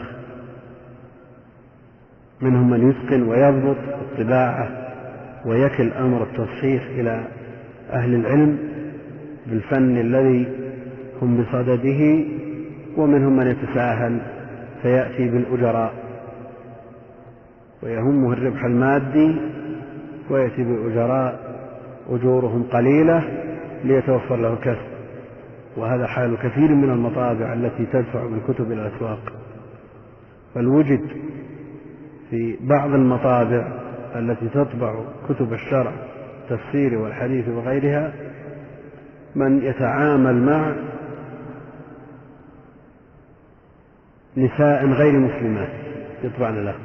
منهم من يتقن ويضبط الطباعة ويكل أمر التصحيح إلى أهل العلم بالفن الذي هم بصدده، ومنهم من يتساهل فيأتي بالأجراء ويهمه الربح المادي ويأتي بالأجراء أجورهم قليلة ليتوفر له كسب. وهذا حال كثير من المطابع التي تدفع بالكتب إلى الأسواق. فالوجد في بعض المطابع التي تطبع كتب الشرع التفسير والحديث وغيرها من يتعامل مع نساء غير مسلمات يطبعن له،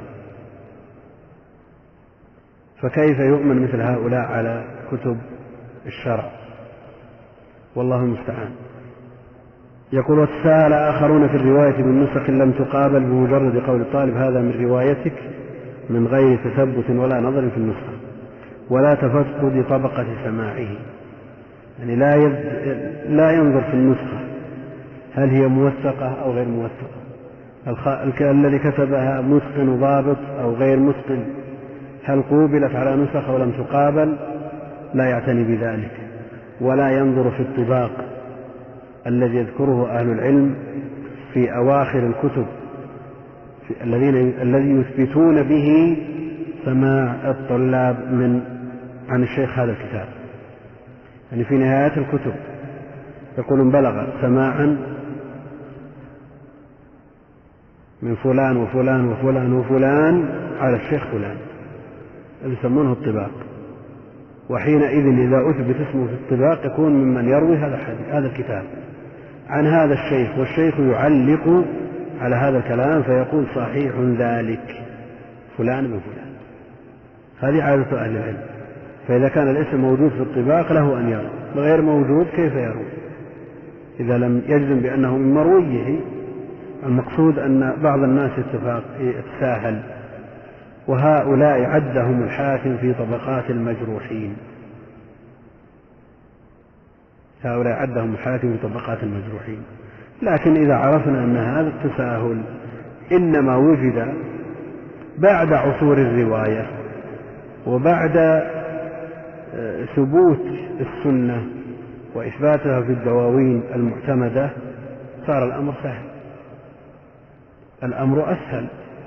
فكيف يؤمن مثل هؤلاء على كتب الشرع؟ والله المستعان. يقول وتساءل آخرون في الرواية من نسخ لم تقابل بمجرد قول الطالب هذا من روايتك من غير تثبت ولا نظر في النسخة ولا تفقد طبقة سماعه، يعني لا ينظر في النسخة هل هي موثقة أو غير موثقة، الذي كتبها متقن ضابط أو غير متقن، هل قوبلت على نسخ أو لم تقابل، لا يعتني بذلك. ولا ينظر في الطباق الذي يذكره أهل العلم في أواخر الكتب الذي يثبتون به سماع الطلاب عن الشيخ هذا الكتاب. يعني في نهاية الكتب يقولون بلغ سماعا من فلان وفلان وفلان وفلان على الشيخ فلان، يسمونه الطباق. وحينئذ إذا أثبت اسمه في الطباق يكون ممن يروي هذا الكتاب عن هذا الشيخ، والشيخ يعلق على هذا الكلام فيقول صحيح ذلك فلان من فلان. هذه عادة أهل العلم. فإذا كان الاسم موجود في الطباق له أن يروي، غير موجود كيف يروي إذا لم يجزم بأنه من مرويه؟ المقصود أن بعض الناس يتساهل، وهؤلاء عدهم الحاكم في طبقات المجروحين. هؤلاء عدهم الحاكم في طبقات المجروحين. لكن إذا عرفنا أن هذا التساهل إنما وجد بعد عصور الرواية وبعد ثبوت السنة وإثباتها في الدواوين المعتمدة، صار الأمر سهل، الأمر أسهل.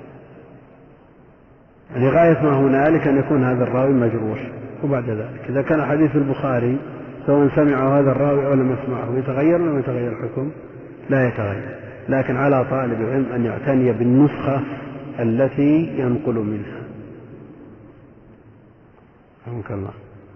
يعني غاية ما هنالك أن يكون هذا الراوي مجروح، وبعد ذلك إذا كان حديث البخاري سواء سمعه هذا الراوي أو لم يسمعه يتغير ولا يتغير الحكم؟ لا يتغير. لكن على طالب العلم أن يعتني بالنسخة التي ينقل منها. رحمك الله.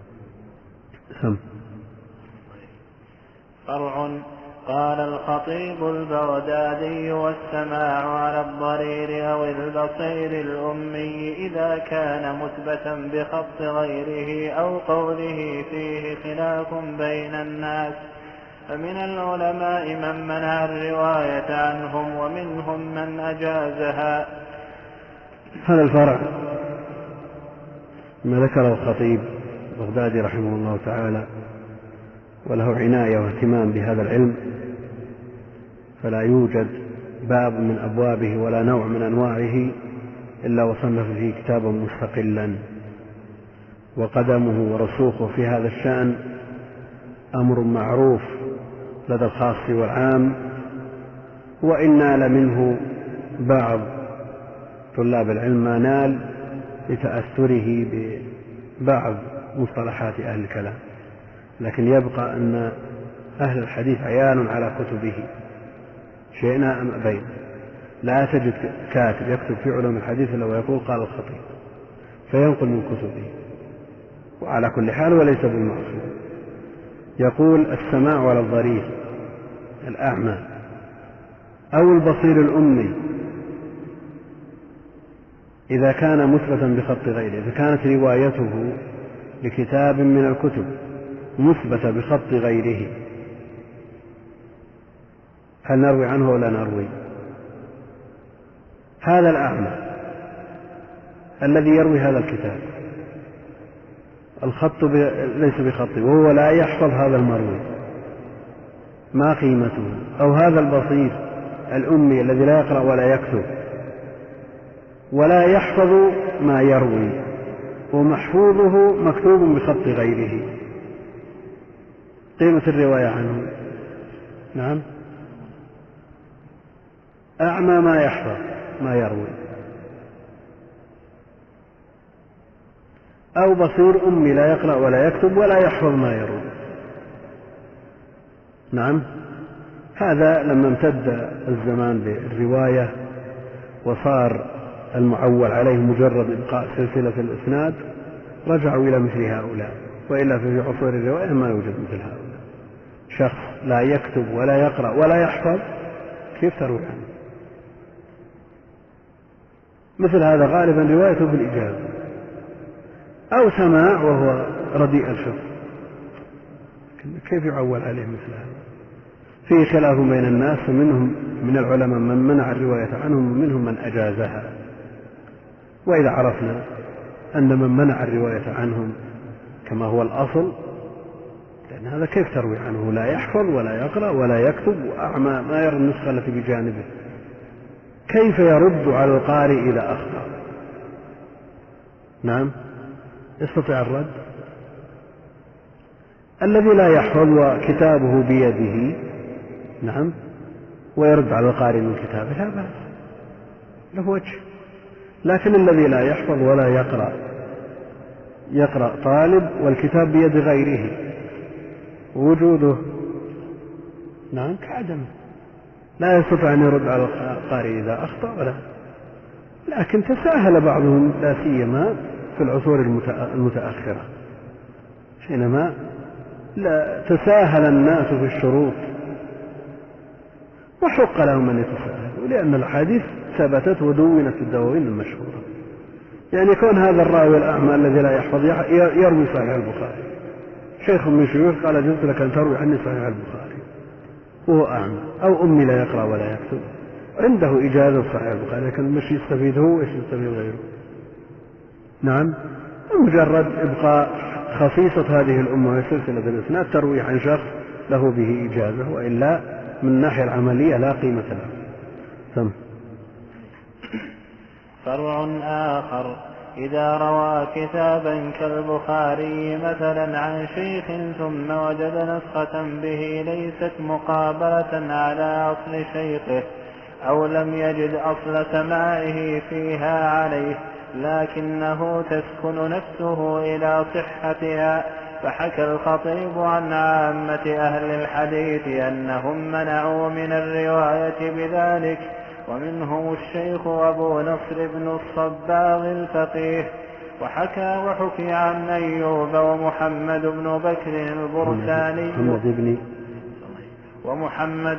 فرع. قال الخطيب البغدادي والسماع على الضرير أو البصير الأمي إذا كان مثبتا بخط غيره أو قوله فيه خلاف بين الناس، فمن العلماء من منع الرواية عنهم ومنهم من أجازها. هذا الفرع ما ذكره الخطيب البغدادي رحمه الله تعالى، وله عناية واهتمام بهذا العلم، فلا يوجد باب من أبوابه ولا نوع من أنواعه إلا وصنف فيه كتابا مستقلا. وقدمه ورسوخه في هذا الشأن أمر معروف لدى الخاص والعام، وإن نال منه بعض طلاب العلم ما نال لتأثره ببعض مصطلحات أهل الكلام، لكن يبقى أن أهل الحديث عيان على كتبه شئنا أم أبينا. لا تجد كاتب يكتب في علوم الحديث إلا ويقول قال الخطيب فينقل من كتبه، وعلى كل حال وليس بالمعصوم. يقول السماع على الضرير الأعمى أو البصير الأمي إذا كان مثبتا بخط غيره، إذا كانت روايته لكتاب من الكتب مثبتة بخط غيره هل نروي عنه ولا نروي؟ هذا الأعمى الذي يروي هذا الكتاب الخط ليس بخطه وهو لا يحفظ هذا المروي، ما قيمته؟ أو هذا البصير الأمي الذي لا يقرأ ولا يكتب ولا يحفظ ما يروي ومحفوظه مكتوب بخط غيره، قيمة الرواية عنه؟ نعم، أعمى ما يحفظ ما يروي، أو بصير أمي لا يقرأ ولا يكتب ولا يحفظ ما يروي. نعم، هذا لما امتد الزمان بالرواية وصار المعول عليه مجرد إبقاء سلسلة الإسناد رجعوا إلى مثل هؤلاء، وإلا في عصور الرواية ما يوجد مثل هؤلاء، شخص لا يكتب ولا يقرأ ولا يحفظ كيف تروي عنه؟ مثل هذا غالبا روايته بالإجازة أو سماع وهو رديء الحفظ، كيف يعول عليه مثل هذا؟ فيه خلاف بين الناس، ومنهم من العلماء من منع الرواية عنهم ومنهم من أجازها. وإذا عرفنا أن من منع الرواية عنهم كما هو الأصل، لأن هذا كيف تروي عنه؟ لا يحفظ ولا يقرأ ولا يكتب وأعمى ما يرى النسخة التي بجانبه، كيف يرد على القارئ إذا أخطأ؟ نعم، يستطيع الرد؟ الذي لا يحفظ وكتابه بيده نعم ويرد على القارئ من كتابه لا بأس، له وجه. لكن الذي لا يحفظ ولا يقرأ طالب والكتاب بيد غيره وجوده نعم كعدم، لا يستطيع أن يرد على القارئ إذا أخطأ ولا. لكن تساهل بعضهم لا سيما في العصور المتأخرة حينما لا تساهل الناس في الشروط، وحق لهم أن يتساهلوا لأن الحديث ثبتت ودونت في الدواوين المشهورة. يعني كون هذا الراوي الأعمى الذي لا يحفظ يروي صحيح البخاري، شيخ من شيوخ قال جزت لك أن تروي عني صحيح البخاري وهو أعمى، أو أمي لا يقرأ ولا يكتب عنده إجازة صحيح البخاري، لكن مش يستفيد هو وإيش يستفيد غيره. نعم، مجرد إبقاء خصيصة هذه الأمة وسلسلة الإسناد تروي عن شخص له به إجازة، وإلا من الناحية العملية لا قيمة له. ثم فرع آخر: إذا روى كتابا كالبخاري مثلا عن شيخ ثم وجد نسخة به ليست مقابلة على أصل شيخه، أو لم يجد أصل سماعه فيها عليه لكنه تسكن نفسه إلى صحتها، فحكى الخطيب عن عامة أهل الحديث أنهم منعوا من الرواية بذلك، ومنهم الشيخ أبو نصر بن الصباغ الفقيه. وحكي عن أيوب ومحمد بن بكر البرساني ومحمد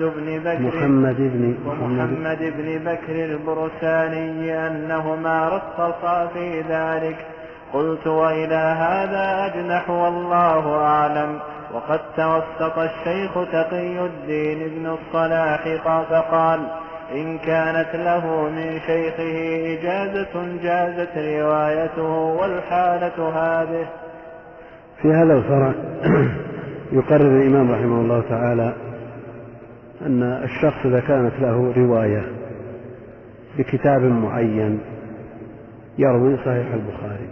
بن بكر البرساني أنهما رخصا في ذلك. قلت: وإلى هذا أجنح والله أعلم. وقد توسط الشيخ تقي الدين بن الصلاح فقال: إن كانت له من شيخه إجازة جازت روايته، والحالة هذه. في هذا الفرع يقرر الإمام رحمه الله تعالى أن الشخص إذا كانت له رواية بكتاب معين يروي صحيح البخاري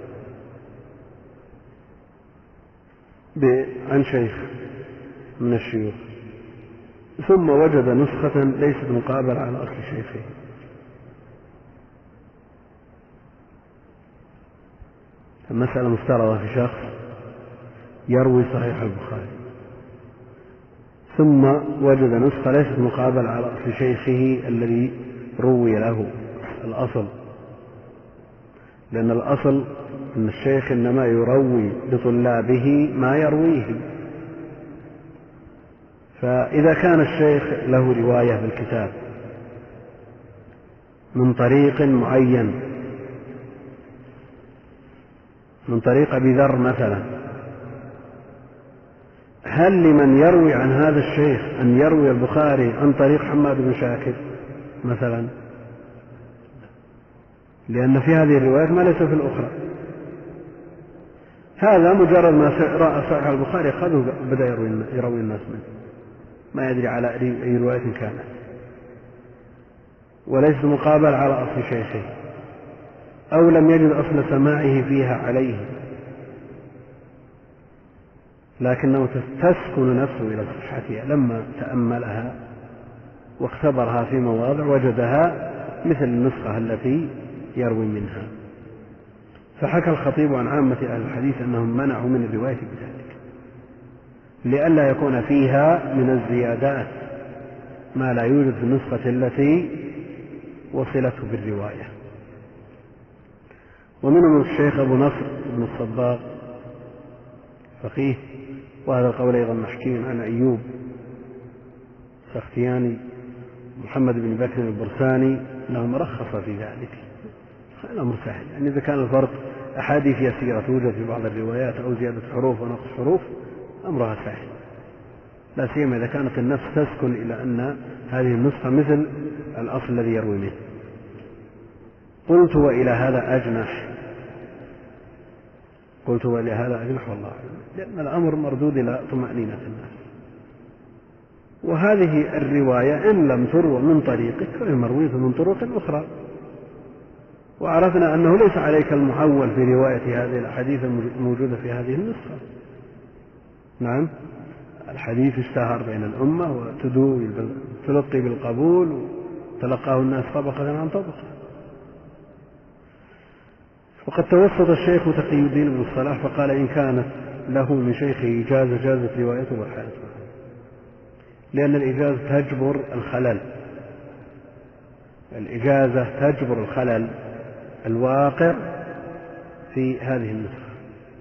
عن شيخ من الشيوخ ثم وجد نسخة ليست مقابلة على أصل شيخه، المسألة مفترضة في شخص يروي صحيح البخاري ثم وجد نسخة ليست مقابلة على أصل شيخه الذي روي له الأصل، لأن الأصل أن الشيخ إنما يروي لطلابه ما يرويه. فإذا كان الشيخ له رواية بالكتاب من طريق معين، من طريق أبي ذر مثلا، هل لمن يروي عن هذا الشيخ أن يروي البخاري عن طريق حماد بن شاكر مثلا؟ لأن في هذه الروايات ما ليس في الأخرى. هذا مجرد ما رأى صحيح البخاري أخذه بدأ يروي الناس منه، ما يدري على أي رواية كانت، وليس مقابل على أصل شيخه، أو لم يجد أصل سماعه فيها عليه، لكنه تسكن نفسه إلى صحتها لما تأملها واختبرها في مواضع وجدها مثل النسخة التي يروي منها. فحكى الخطيب عن عامة أهل الحديث أنهم منعوا من الرواية بذلك لئلا يكون فيها من الزيادات ما لا يوجد في النسخة التي وصلته بالرواية. ومنهم الشيخ أبو نصر بن الصباغ فقيه، وهذا القول أيضا محكي عن أيوب السختياني، محمد بن بكر البرساني، أنهم رخص في ذلك. الأمر سهل، يعني إذا كان الفرق أحاديث يسيرة توجد في بعض الروايات أو زيادة حروف ونقص حروف أمرها سهل، لا سيما إذا كانت النفس تسكن إلى أن هذه النسخة مثل الأصل الذي يروي منه. قلت وإلى هذا أجنح والله، لأن الأمر مردود إلى طمأنينة الناس. وهذه الرواية إن لم تروى من طريقك فهي مروية من طرق أخرى، وعرفنا أنه ليس عليك المعول في رواية هذه الأحاديث الموجودة في هذه النسخة. نعم، الحديث اشتهر بين الأمة وتلقي بالقبول وتلقاه الناس طبقة عن طبقة. وقد توسط الشيخ تقي الدين بن الصلاح فقال إن كانت له من شيخه إجازة جازت روايته والحالة، لأن الإجازة تجبر الخلل، الإجازة تجبر الخلل الواقع في هذه النسخة.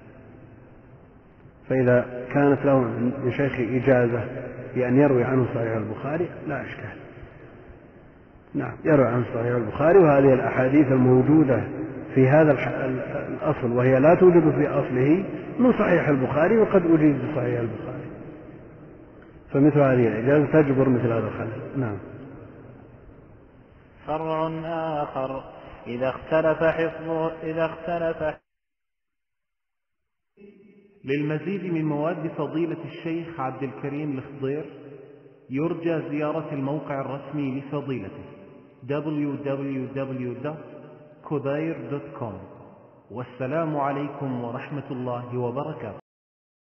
فإذا كانت له من شيخه إجازة بأن يروي عنه صحيح البخاري لا إشكال، نعم يروي عنه صحيح البخاري. وهذه الأحاديث الموجودة في هذا الأصل وهي لا توجد في أصله من صحيح البخاري وقد أجيز بصحيح البخاري، فمثل هذه الإجازة تجبر مثل هذا الخلل. نعم. فرع آخر إذا اختلف للمزيد من مواد فضيلة الشيخ عبد الكريم الخضير يرجى زيارة الموقع الرسمي لفضيلته www.khudair.com. والسلام عليكم ورحمة الله وبركاته.